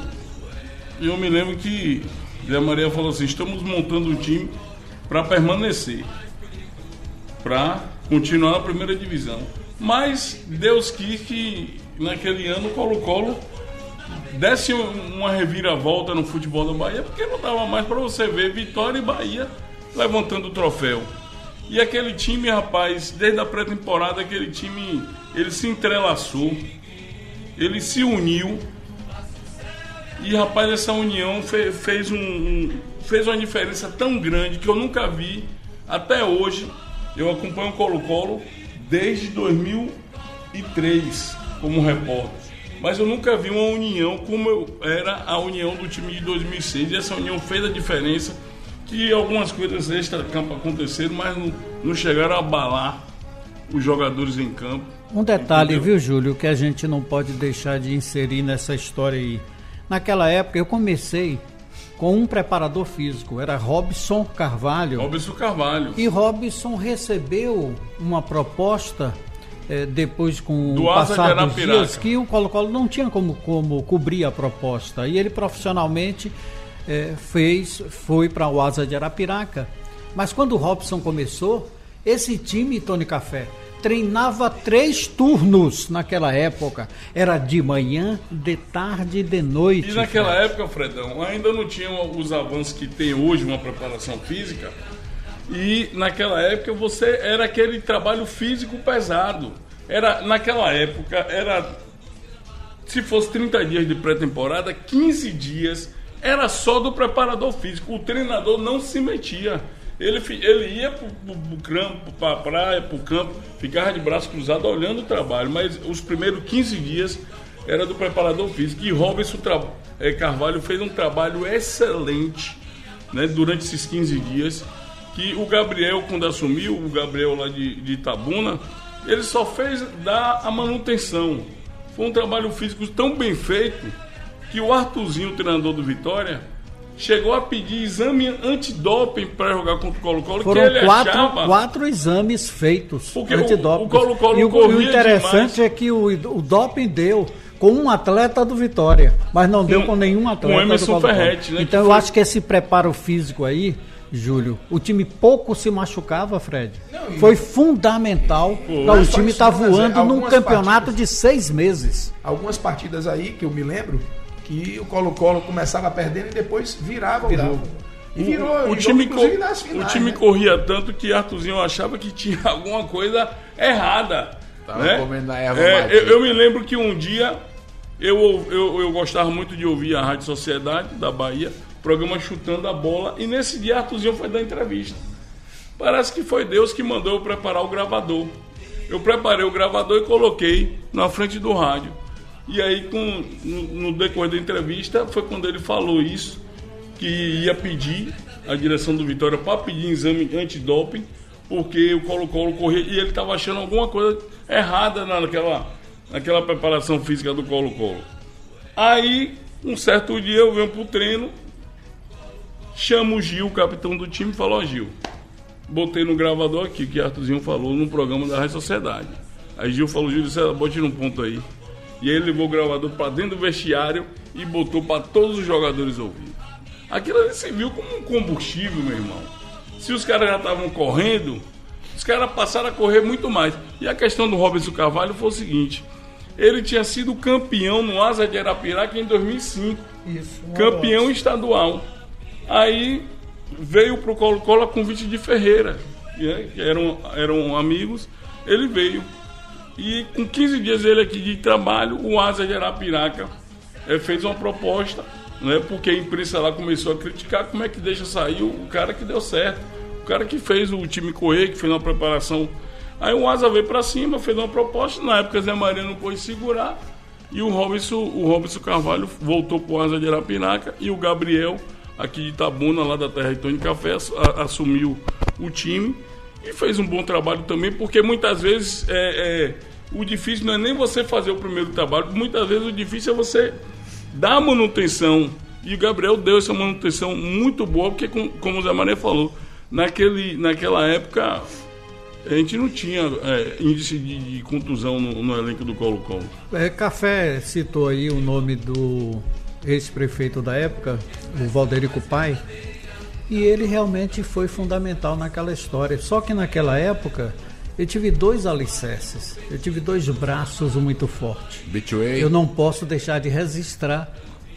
eu me lembro que Zé Maria falou assim: estamos montando um time para permanecer, para continuar na primeira divisão. Mas Deus quis que naquele ano o Colo-Colo desse uma reviravolta no futebol da Bahia, porque não dava mais para você ver Vitória e Bahia levantando o troféu. E aquele time, rapaz, desde a pré-temporada, aquele time, ele se entrelaçou, ele se uniu, e rapaz, essa união fez uma diferença tão grande que eu nunca vi até hoje. Eu acompanho o Colo-Colo desde 2003 como repórter, mas eu nunca vi uma união como era a união do time de 2006, e essa união fez a diferença, que algumas coisas extra-campo aconteceram, mas não chegaram a abalar os jogadores em campo.
Um detalhe,
entendeu?
Viu, Júlio, que a gente não pode deixar de inserir nessa história aí. Naquela época eu comecei com um preparador físico, era Robson Carvalho.
Robson Carvalho.
E Robson recebeu uma proposta depois, com
do
o passar dos
Arapiraca,
dias, que o Colo-Colo não tinha como cobrir a proposta. E ele profissionalmente foi para o Asa de Arapiraca. Mas quando o Robson começou, esse time, Tony Café, treinava 3 turnos naquela época. Era de manhã, de tarde e de noite.
E naquela época, Fredão, ainda não tinha os avanços que tem hoje, uma preparação física. E naquela época era aquele trabalho físico pesado. Naquela época, se fosse 30 dias de pré-temporada, 15 dias era só do preparador físico. O treinador não se metia. Ele ia pro campo, pra praia, pro campo, ficava de braço cruzado olhando o trabalho, mas os primeiros 15 dias era do preparador físico. E Robson Carvalho fez um trabalho excelente, né, durante esses 15 dias, que o Gabriel, quando assumiu, o Gabriel lá de Itabuna, ele só fez dar a manutenção. Foi um trabalho físico tão bem feito que o Arthurzinho, o treinador do Vitória, chegou a pedir exame antidoping para jogar contra o Colo-Colo.
Foram
que ele
quatro exames feitos
antidoping. O Colo-Colo
e o interessante demais. É que o doping deu com um atleta do Vitória, mas não deu com nenhum atleta
com Emerson
do Colo-Colo.
Ferretti, né?
Então eu acho que esse preparo físico aí, Júlio, o time pouco se machucava, Fred. Foi fundamental para o time estar voando num campeonato de 6 meses.
Algumas partidas aí que eu me lembro que o Colo-Colo começava perdendo e depois virava o jogo. E virou
o time,
inclusive, nas finais,
o time
né?
corria tanto que Arthurzinho achava que tinha alguma coisa errada.
Tava
né?
comendo a erva
eu me lembro que um dia eu gostava muito de ouvir a Rádio Sociedade da Bahia, programa Chutando a Bola, e nesse dia Arthurzinho foi dar entrevista. Parece que foi Deus que mandou eu preparar o gravador. Eu preparei o gravador e coloquei na frente do rádio. E aí, no decorrer da entrevista, foi quando ele falou isso, que ia pedir a direção do Vitória para pedir exame antidoping, porque o Colo-Colo corria e ele estava achando alguma coisa errada naquela preparação física do Colo-Colo. Aí, um certo dia, eu venho pro treino, chamo o Gil, o capitão do time, e falo: ó, Gil, botei no gravador aqui, que Arthurzinho falou no programa da Rádio Sociedade. Aí Gil falou: Júlio César, bote num ponto aí. E aí ele levou o gravador para dentro do vestiário e botou para todos os jogadores ouvir. Aquilo ali se viu como um combustível, meu irmão. Se os caras já estavam correndo, os caras passaram a correr muito mais. E a questão do Robinson Carvalho foi o seguinte: ele tinha sido campeão no Asa de Arapiraca em 2005.
Isso,
campeão estadual. Aí veio pro Colo-Colo a convite de Ferreira, que eram amigos. Ele veio. E com 15 dias ele aqui de trabalho, o Asa de Arapiraca fez uma proposta, né, porque a imprensa lá começou a criticar como é que deixa sair o cara que deu certo, o cara que fez o time correr, que fez uma preparação. Aí o Asa veio pra cima, fez uma proposta. Na época Zé Maria não pôde segurar, e o Robinson Carvalho voltou pro Asa de Arapiraca, e o Gabriel, aqui de Itabuna, lá da terra de Tony Café, assumiu o time e fez um bom trabalho também, porque muitas vezes o difícil não é nem você fazer o primeiro trabalho, muitas vezes o difícil é você dar manutenção, e o Gabriel deu essa manutenção muito boa, porque como o Zé Maria falou, naquela época a gente não tinha índice de contusão no elenco do Colo-Colo.
Café citou aí o nome do ex-prefeito da época, o Valderico Pai, e ele realmente foi fundamental naquela história. Só que naquela época eu tive 2 alicerces, eu tive 2 braços muito fortes.
Betway.
Eu não posso deixar de registrar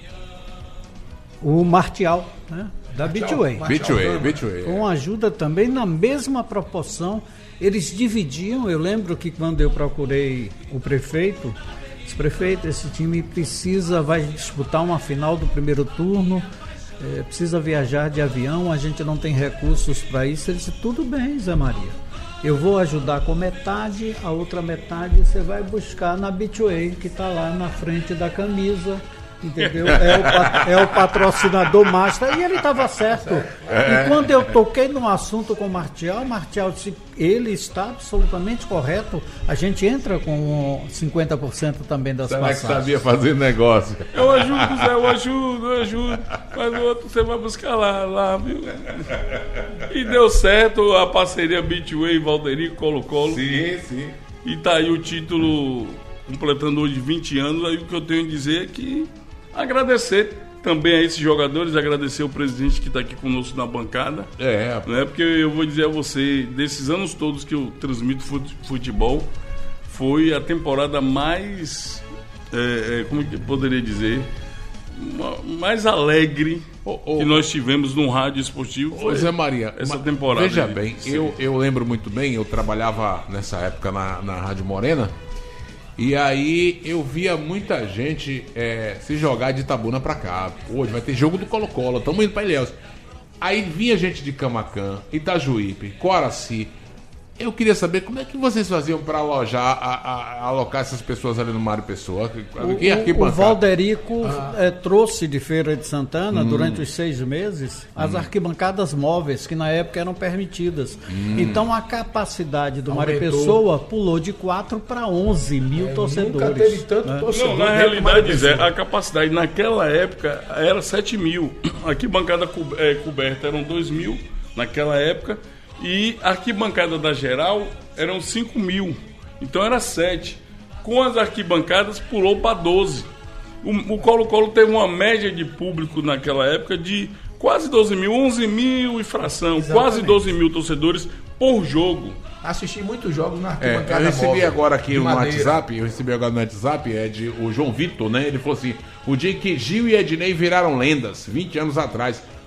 o Martial, né, da Betway.
Betway.
Com ajuda também na mesma proporção. Eles dividiam. Eu lembro que quando eu procurei o prefeito, esse time vai disputar uma final do primeiro turno, precisa viajar de avião, a gente não tem recursos para isso. Ele disse: tudo bem, Zé Maria, eu vou ajudar com metade, a outra metade você vai buscar na Betway, que está lá na frente da camisa, entendeu? É o patrocinador master. E ele estava certo. E quando eu toquei no assunto com o Martial disse: ele está absolutamente correto, a gente entra com 50% também das passagens.
Será que sabia fazer negócio?
Eu ajudo, Zé, eu ajudo. Mas o outro você vai buscar lá, viu? E deu certo a parceria Betway, Valderico, Colo-Colo.
Sim.
E tá aí o título completando hoje 20 anos. Aí o que eu tenho a dizer é que agradecer também a esses jogadores, agradecer o presidente que está aqui conosco na bancada. Né? Porque eu vou dizer a você, desses anos todos que eu transmito futebol, foi a temporada mais, como que eu poderia dizer, mais alegre que nós tivemos no rádio esportivo. Foi
Zé Maria,
essa temporada.
Veja bem, eu lembro muito bem, eu trabalhava nessa época na Rádio Morena. E aí eu via muita gente se jogar de Itabuna pra cá. Hoje vai ter jogo do Colo-Colo, estamos indo pra Ilhéus. Aí vinha gente de Camaquã, Itajuípe, Coraci. Eu queria saber como é que vocês faziam para alocar essas pessoas ali no Mário Pessoa.
O Valderico trouxe de Feira de Santana, durante os 6 meses, as arquibancadas móveis, que na época eram permitidas. Então a capacidade do Mário Pessoa pulou de 4 para 11 mil torcedores.
Nunca teve tanto torcedor.
Não, na realidade, Zé, a capacidade naquela época era 7 mil. A arquibancada coberta eram 2 mil naquela época. E a arquibancada da geral eram 5 mil. Então era 7. Com as arquibancadas pulou para 12. O Colo-Colo teve uma média de público naquela época de quase 12 mil, 11 mil e fração. Exatamente. Quase 12 mil torcedores por jogo.
Assisti muitos jogos na arquibancada.
Eu recebi
móvel,
agora aqui no WhatsApp, de o João Vitor, né? Ele falou assim: o dia que Gil e Ednei viraram lendas, 20 anos atrás.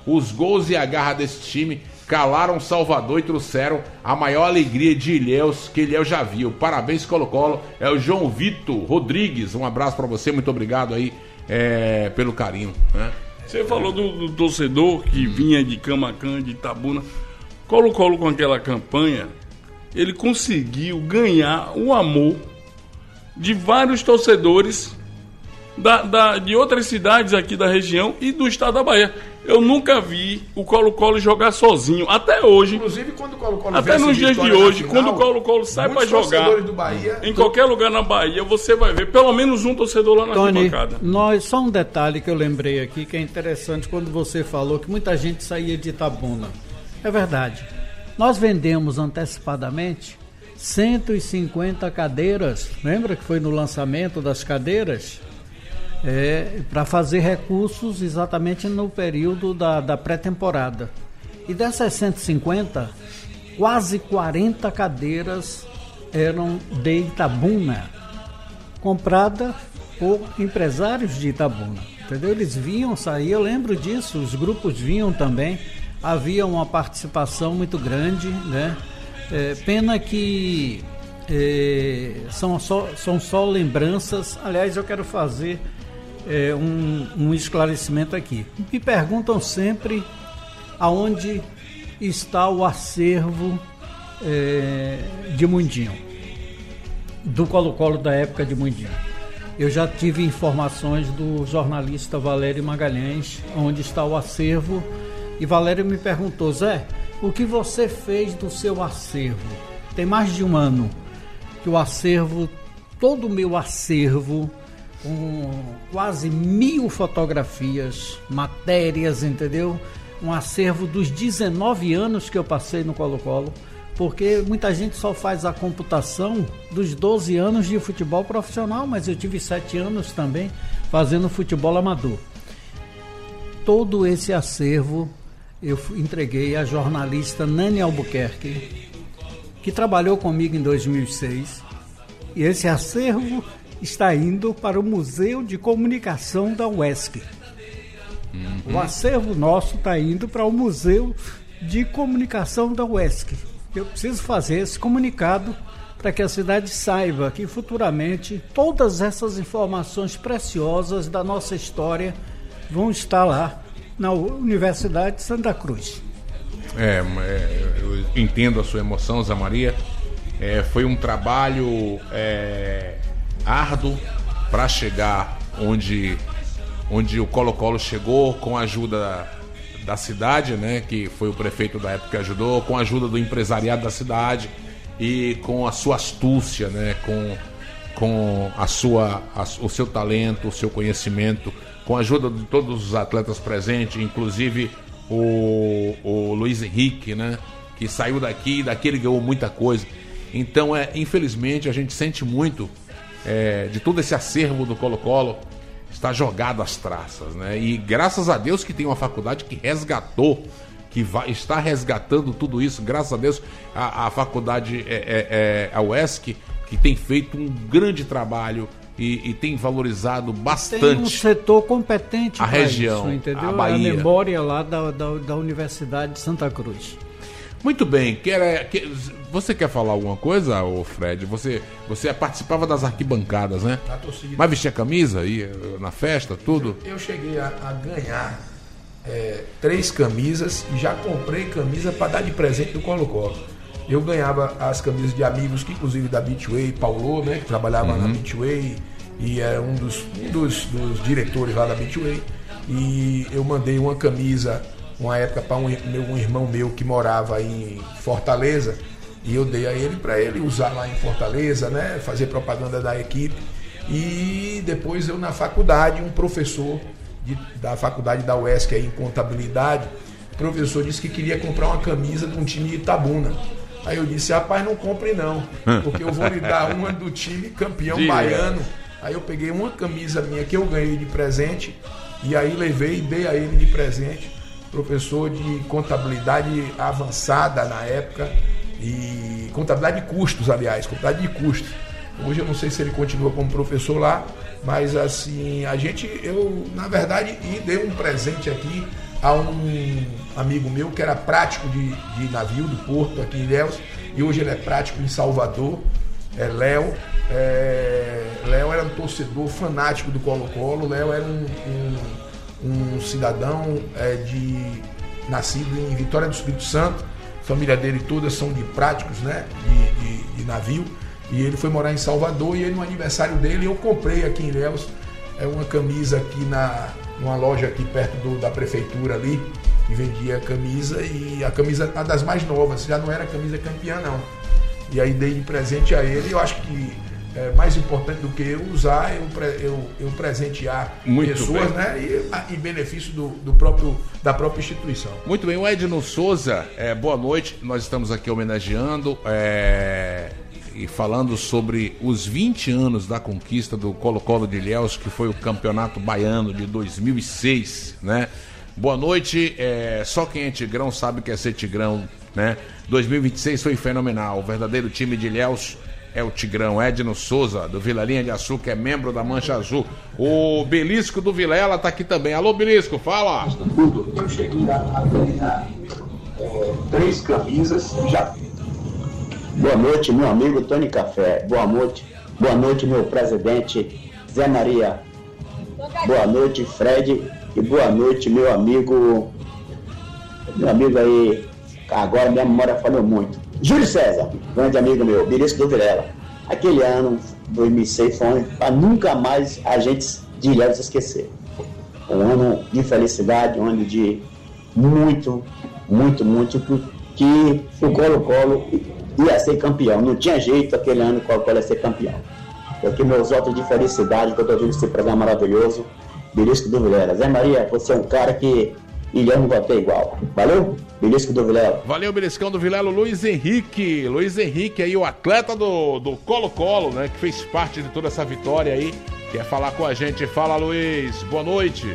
Os gols e a garra desse time calaram Salvador e trouxeram a maior alegria de Ilhéus que Ilhéus já viu. Parabéns, Colo-Colo. É o João Vitor Rodrigues. Um abraço pra você, muito obrigado aí pelo carinho, né?
Você falou do torcedor que vinha de Camacan, de Itabuna. Colo-Colo, com aquela campanha, ele conseguiu ganhar o amor de vários torcedores de outras cidades aqui da região e do estado da Bahia. Eu nunca vi o Colo-Colo jogar sozinho, até hoje.
Inclusive, quando o Colo-Colo
até nos dias de hoje, quando o Colo-Colo sai para jogar
do Bahia,
em qualquer lugar na Bahia, você vai ver pelo menos um torcedor lá na arquibancada.
Só um detalhe que eu lembrei aqui, que é interessante, quando você falou que muita gente saía de Itabuna. É verdade. Nós vendemos antecipadamente 150 cadeiras. Lembra que foi no lançamento das cadeiras? Para fazer recursos exatamente no período da pré-temporada. E dessas 150, quase 40 cadeiras eram de Itabuna, comprada por empresários de Itabuna. Entendeu? Eles vinham sair, eu lembro disso, os grupos vinham também, havia uma participação muito grande, né? Pena que são só lembranças. Aliás, eu quero fazer um esclarecimento aqui. Me perguntam sempre aonde está o acervo de Mundinho, do Colo-Colo da época de Mundinho. Eu já tive informações do jornalista Valério Magalhães onde está o acervo, e Valério me perguntou: Zé, o que você fez do seu acervo? Tem mais de um ano que o acervo, todo o meu acervo, com quase 1000 fotografias, matérias, entendeu? Um acervo dos 19 anos que eu passei no Colo-Colo, porque muita gente só faz a computação dos 12 anos de futebol profissional, mas eu tive 7 anos também fazendo futebol amador. Todo esse acervo eu entreguei à jornalista Nani Albuquerque, que trabalhou comigo em 2006, e esse acervo está indo para o Museu de Comunicação da UESC. O acervo nosso está indo para o Museu de Comunicação da UESC. Eu preciso fazer esse comunicado para que a cidade saiba que futuramente todas essas informações preciosas da nossa história vão estar lá na Universidade de Santa Cruz.
Eu entendo a sua emoção, Zé Maria. Foi um trabalho árduo para chegar onde o Colo-Colo chegou, com a ajuda da cidade, né, que foi o prefeito da época que ajudou, com a ajuda do empresariado da cidade e com a sua astúcia, né, com o seu talento, o seu conhecimento, com a ajuda de todos os atletas presentes, inclusive o Luiz Henrique, né, que saiu daqui ele ganhou muita coisa. Então, infelizmente, a gente sente muito de todo esse acervo do Colo-Colo está jogado às traças, né? E graças a Deus que tem uma faculdade que resgatou, está resgatando tudo isso. Graças a Deus a faculdade a UESC, que tem feito um grande trabalho e tem valorizado bastante. Tem um
setor competente
a região,
isso, entendeu?
a Bahia.
A memória lá da Universidade de Santa Cruz.
Muito bem, você quer falar alguma coisa, ô Fred? Você participava das arquibancadas, né? Vai vestir a camisa aí na festa, tudo?
Eu cheguei a ganhar 3 camisas e já comprei camisa para dar de presente do Colo-Colo. Eu ganhava as camisas de amigos, que inclusive da Beachway, Paulo, né, que trabalhava na Beachway e era um dos diretores lá da Beachway. E eu mandei uma camisa uma época para um irmão meu que morava em Fortaleza, e eu dei a ele para ele usar lá em Fortaleza, né, fazer propaganda da equipe. E depois eu na faculdade, um professor da faculdade da UESC aí, em contabilidade, o professor disse que queria comprar uma camisa de um time de Itabuna. Aí eu disse: rapaz, não compre não, porque eu vou lhe dar uma do time campeão baiano. Aí eu peguei uma camisa minha que eu ganhei de presente, e aí levei e dei a ele de presente. Professor de contabilidade avançada na época, e contabilidade de custos, aliás, contabilidade de custos. Hoje eu não sei se ele continua como professor lá, mas assim, eu na verdade dei um presente aqui a um amigo meu que era prático de navio do Porto, aqui em Ilhéus, e hoje ele é prático em Salvador, Léo. Léo era um torcedor fanático do Colo-Colo. Léo era um cidadão nascido em Vitória do Espírito Santo. A família dele todas são de práticos, né, de navio. E ele foi morar em Salvador, e aí no aniversário dele eu comprei aqui em Ilhéus uma camisa aqui numa loja aqui perto da prefeitura ali, que vendia camisa, e a camisa é uma das mais novas, já não era camisa campeã não. E aí dei de presente a ele. Eu acho que é mais importante do que eu usar, eu presentear muito pessoas, né, e benefício da própria instituição.
Muito bem, o Edno Souza, boa noite. Nós estamos aqui homenageando e falando sobre os 20 anos da conquista do Colo-Colo de Ilhéus, que foi o Campeonato Baiano de 2006, né? Boa noite, só quem é tigrão sabe que é ser tigrão, né? 2026 foi fenomenal, o verdadeiro time de Ilhéus é o Tigrão. Edno Souza, do Vilarinha de Açúcar, é membro da Mancha Azul. O Belisco do Vilela tá aqui também. Alô, Belisco, fala!
Eu cheguei a ganhar 3 camisas já. Boa noite, meu amigo Tony Café. Boa noite, meu presidente Zé Maria. Boa noite, Fred. E boa noite, meu amigo aí, agora minha memória falou muito, Júlio César, grande amigo meu, Belisco do Vilela. Aquele ano, 2006, foi para nunca mais a gente de Ilhéus esquecer. Um ano de felicidade, um ano de muito que o Colo-Colo ia ser campeão. Não tinha jeito aquele ano o Colo-Colo ia ser campeão. Aqui meus votos de felicidade, que eu estou vendo esse programa maravilhoso, Belisco do Vilela. Zé Maria, você é um cara que Ilhéus não vai ter igual. Valeu, Belisco do Vilela.
Valeu, Beliscão do Vilela. Luiz Henrique aí, o atleta do Colo-Colo, né, que fez parte de toda essa vitória aí, quer falar com a gente. Fala, Luiz, boa noite.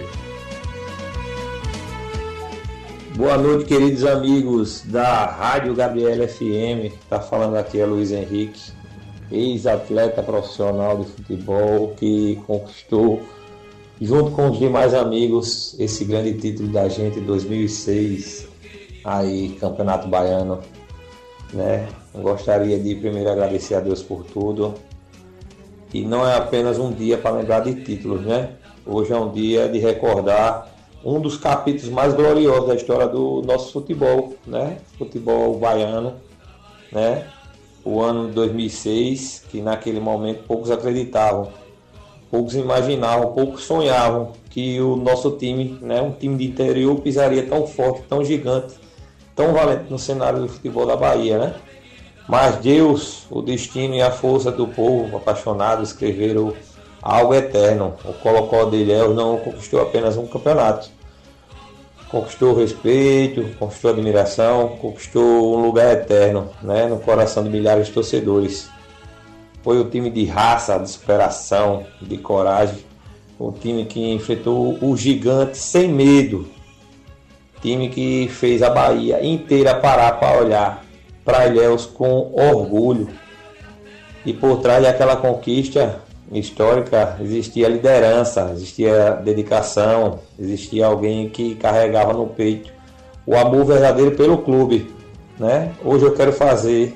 Boa noite, queridos amigos da Rádio Gabriela FM. Tá falando aqui é Luiz Henrique, ex-atleta profissional de futebol que conquistou, junto com os demais amigos, esse grande título da gente em 2006, aí, Campeonato Baiano, né? Eu gostaria de primeiro agradecer a Deus por tudo. E não é apenas um dia para lembrar de títulos, né? Hoje é um dia de recordar um dos capítulos mais gloriosos da história do nosso futebol, né? Futebol baiano, né? O ano de 2006, que naquele momento poucos acreditavam. Poucos imaginavam, poucos sonhavam que o nosso time, né, um time de interior, pisaria tão forte, tão gigante, tão valente no cenário do futebol da Bahia, né? Mas Deus, o destino e a força do povo apaixonado escreveram algo eterno. O Colo-Colo de Ilhéus não conquistou apenas um campeonato. Conquistou respeito, conquistou admiração, conquistou um lugar eterno, né, no coração de milhares de torcedores. Foi o time de raça, de superação, de coragem. O time que enfrentou o gigante sem medo. Time que fez a Bahia inteira parar para olhar para Ilhéus com orgulho. E por trás daquela conquista histórica existia liderança, existia dedicação, existia alguém que carregava no peito o amor verdadeiro pelo clube, né? Hoje eu quero fazer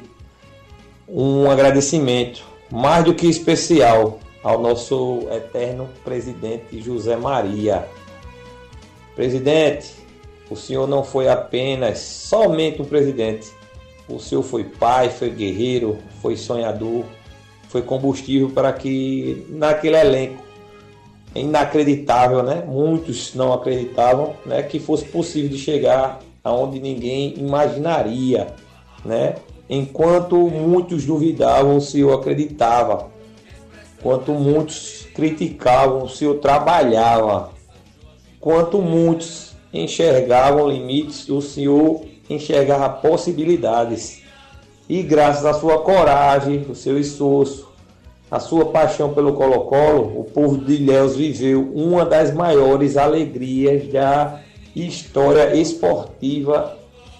um agradecimento mais do que especial ao nosso eterno presidente José Maria. Presidente, o senhor não foi apenas somente um presidente. O senhor foi pai, foi guerreiro, foi sonhador, foi combustível para que naquele elenco inacreditável, né? Muitos não acreditavam, né, que fosse possível de chegar aonde ninguém imaginaria, né? Enquanto muitos duvidavam, o senhor acreditava. Enquanto muitos criticavam, o senhor trabalhava. Enquanto muitos enxergavam limites, o senhor enxergava possibilidades. E graças à sua coragem, o seu esforço, a sua paixão pelo Colo-Colo, o povo de Ilhéus viveu uma das maiores alegrias da história esportiva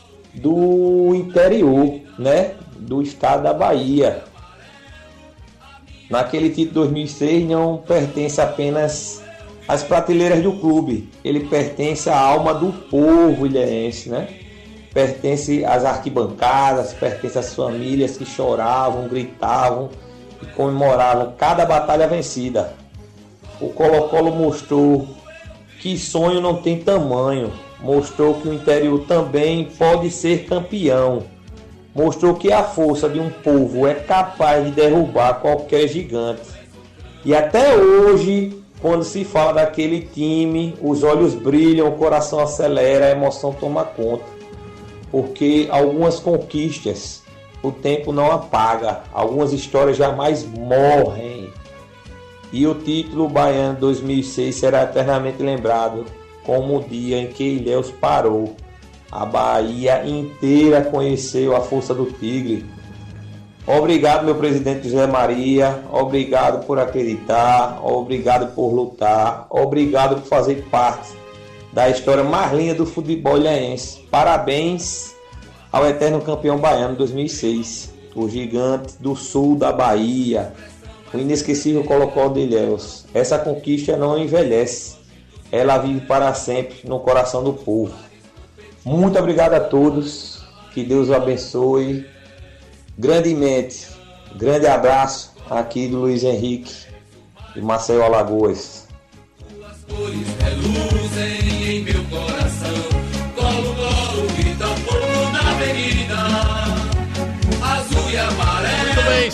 do interior, né, do estado da Bahia. Naquele título de 2006 não pertence apenas as prateleiras do clube. Ele pertence à alma do povo ilhéense, né? Pertence às arquibancadas, pertence às famílias que choravam, gritavam e comemoravam cada batalha vencida. O Colo-Colo mostrou que sonho não tem tamanho, mostrou que o interior também pode ser campeão, mostrou que a força de um povo é capaz de derrubar qualquer gigante. E até hoje, quando se fala daquele time, os olhos brilham, o coração acelera, a emoção toma conta. Porque algumas conquistas o tempo não apaga, algumas histórias jamais morrem. E o título baiano 2006 será eternamente lembrado como o dia em que Ilhéus parou. A Bahia inteira conheceu a força do Tigre. Obrigado, meu presidente José Maria, obrigado por acreditar, obrigado por lutar, obrigado por fazer parte da história mais linda do futebol ilhéense. Parabéns ao eterno campeão baiano 2006, o gigante do sul da Bahia, o inesquecível Colo-Colo de Ilhéus. Essa conquista não envelhece, ela vive para sempre no coração do povo. Muito obrigado a todos, que Deus o abençoe grandemente. Grande abraço aqui do Luiz Henrique e Maceió, Alagoas.
As cores reluzem em meu coração, Colo-Colo grita fogo na avenida, azul e amarelo.
Muito bem,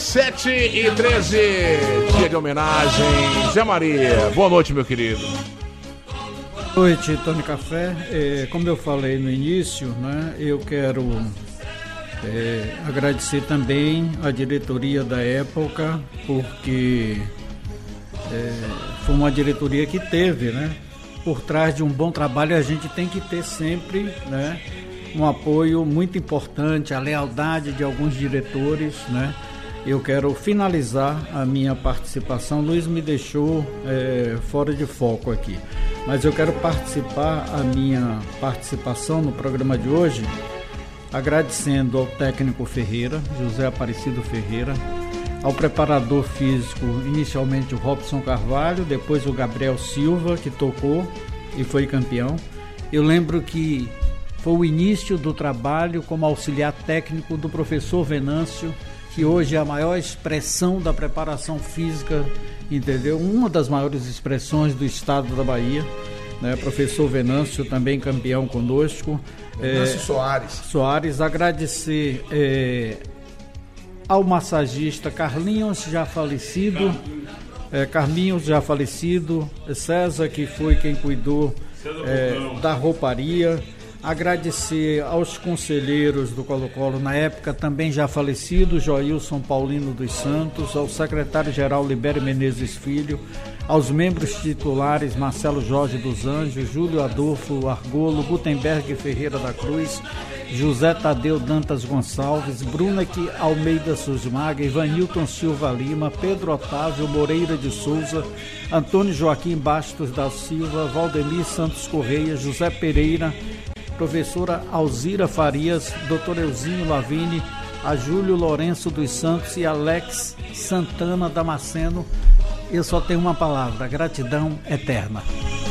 7h13, dia de homenagem, Zé Maria. Boa noite, meu querido.
Boa noite, Tony Café. Como eu falei no início, né, eu quero agradecer também a diretoria da época, porque foi uma diretoria que teve, né, por trás de um bom trabalho a gente tem que ter sempre, né, um apoio muito importante, a lealdade de alguns diretores, né. Eu quero finalizar a minha participação. Luiz me deixou fora de foco aqui, mas eu quero participar a minha participação no programa de hoje agradecendo ao técnico Ferreira, José Aparecido Ferreira, ao preparador físico, inicialmente o Robson Carvalho, depois o Gabriel Silva, que tocou e foi campeão. Eu lembro que foi o início do trabalho como auxiliar técnico do professor Venâncio, que hoje é a maior expressão da preparação física, entendeu? Uma das maiores expressões do estado da Bahia, né? Professor Venâncio, também campeão conosco.
Venâncio
Soares, agradecer ao massagista Carlinhos, já falecido, César, que foi quem cuidou da rouparia. Agradecer aos conselheiros do Colo-Colo, na época também já falecido, Joilson Paulino dos Santos, ao secretário-geral Libério Menezes Filho, aos membros titulares Marcelo Jorge dos Anjos, Júlio Adolfo Argolo, Gutenberg Ferreira da Cruz, José Tadeu Dantas Gonçalves, Brunec Almeida Susmaga, Ivanilton Silva Lima, Pedro Otávio Moreira de Souza, Antônio Joaquim Bastos da Silva, Valdemir Santos Correia, José Pereira, professora Alzira Farias, doutor Euzinho Lavini, a Júlio Lourenço dos Santos e Alex Santana Damasceno. Eu só tenho uma palavra: gratidão eterna.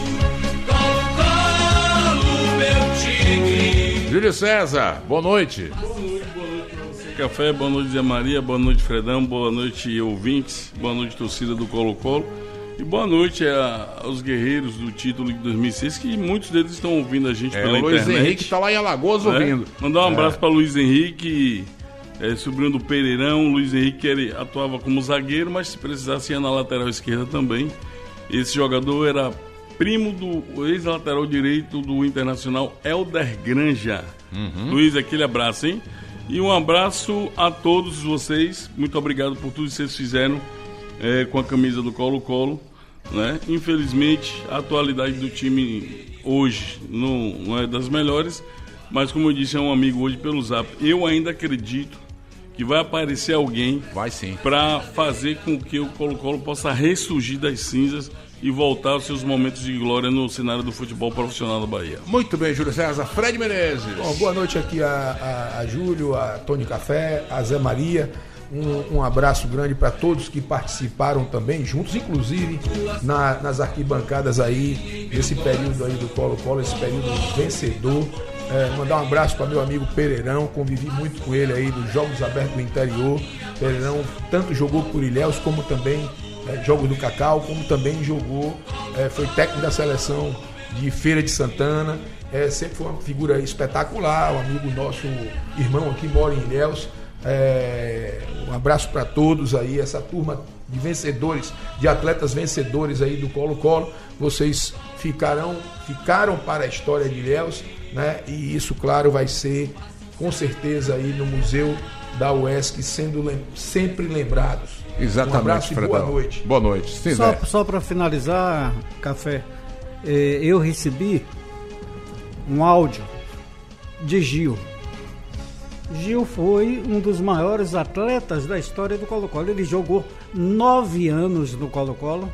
Júlio César, boa noite.
Boa noite para você, Café, boa noite, Zé Maria, boa noite, Fredão, boa noite, ouvintes, boa noite, torcida do Colo-Colo. E boa noite aos guerreiros do título de 2006, que muitos deles estão ouvindo a gente pela internet.
O Luiz Henrique está lá em Alagoas ouvindo.
Mandar um abraço para Luiz Henrique, sobrinho do Pereirão. Luiz Henrique, que ele atuava como zagueiro, mas se precisasse ia na lateral esquerda também. Esse jogador era primo do ex-lateral direito do Internacional, Helder Granja. Luiz, aquele abraço, hein? E um abraço a todos vocês. Muito obrigado por tudo que vocês fizeram com a camisa do Colo-Colo, né? Infelizmente a atualidade do time hoje não é das melhores, mas como eu disse a um amigo hoje pelo Zap, eu ainda acredito que vai aparecer alguém para fazer com que o Colo-Colo possa ressurgir das cinzas e voltar aos seus momentos de glória no cenário do futebol profissional da Bahia.
Muito bem, Júlio César. Fred Menezes.
Bom, boa noite aqui a Júlio, a Tony Café, a Zé Maria. um abraço grande para todos que participaram também juntos, inclusive nas arquibancadas aí, nesse período aí do Colo-Colo, esse período vencedor. Mandar um abraço para meu amigo Pereirão, convivi muito com ele aí nos Jogos Abertos do Interior. Pereirão tanto jogou por Ilhéus, como também Jogos do Cacau, como também jogou, foi técnico da seleção de Feira de Santana. Sempre foi uma figura espetacular, um amigo nosso, irmão aqui, mora em Ilhéus. Um abraço para todos aí, essa turma de vencedores, de atletas vencedores aí do Colo-Colo. Vocês ficaram para a história de Ilhéus, né? E isso, claro, vai ser com certeza aí no Museu da UESC sendo sempre lembrados.
Exatamente,
um abraço e boa noite.
Boa noite.
Só para finalizar, Café, eu recebi um áudio de Gil. Gil foi um dos maiores atletas da história do Colo-Colo. Ele jogou 9 anos no Colo-Colo,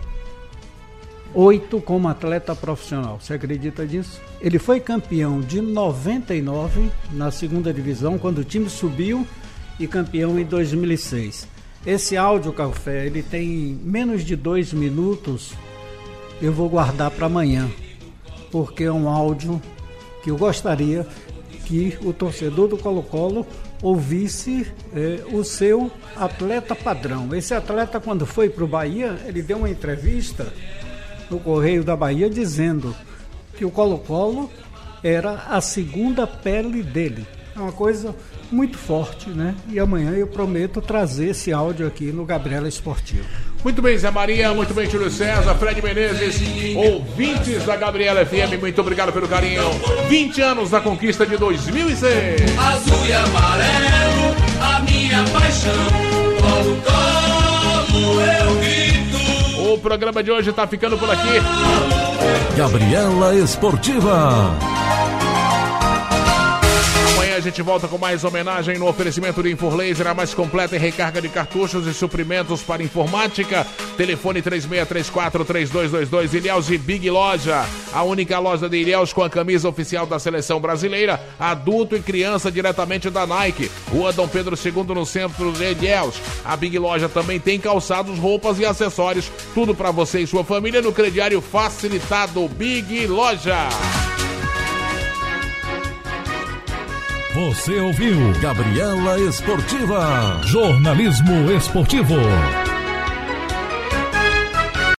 8 como atleta profissional. Você acredita nisso? Ele foi campeão de 99 na segunda divisão, quando o time subiu, e campeão em 2006. Esse áudio, Café, ele tem menos de 2 minutos. Eu vou guardar para amanhã, porque é um áudio que eu gostaria que o torcedor do Colo-Colo ouvisse o seu atleta padrão. Esse atleta, quando foi para o Bahia, ele deu uma entrevista no Correio da Bahia dizendo que o Colo-Colo era a segunda pele dele. É uma coisa muito forte, né? E amanhã eu prometo trazer esse áudio aqui no Gabriela Esportivo.
Muito bem, Zé Maria, muito bem, Júlio César, Fred Menezes, ouvintes da Gabriela FM, muito obrigado pelo carinho. 20 anos da conquista de 2006.
Azul e amarelo, a minha paixão. Colo-Colo, eu grito.
O programa de hoje tá ficando por aqui.
Gabriela Esportiva.
A gente volta com mais homenagem no oferecimento de Inforlaser, a mais completa em recarga de cartuchos e suprimentos para informática. Telefone 3634-3222, Ilhéus e Big Loja, a única loja de Ilhéus com a camisa oficial da seleção brasileira, adulto e criança diretamente da Nike. Rua Dom Pedro II, no centro de Ilhéus. A Big Loja também tem calçados, roupas e acessórios, tudo para você e sua família no crediário facilitado. Big Loja.
Você ouviu Gabriela Esportiva, jornalismo esportivo.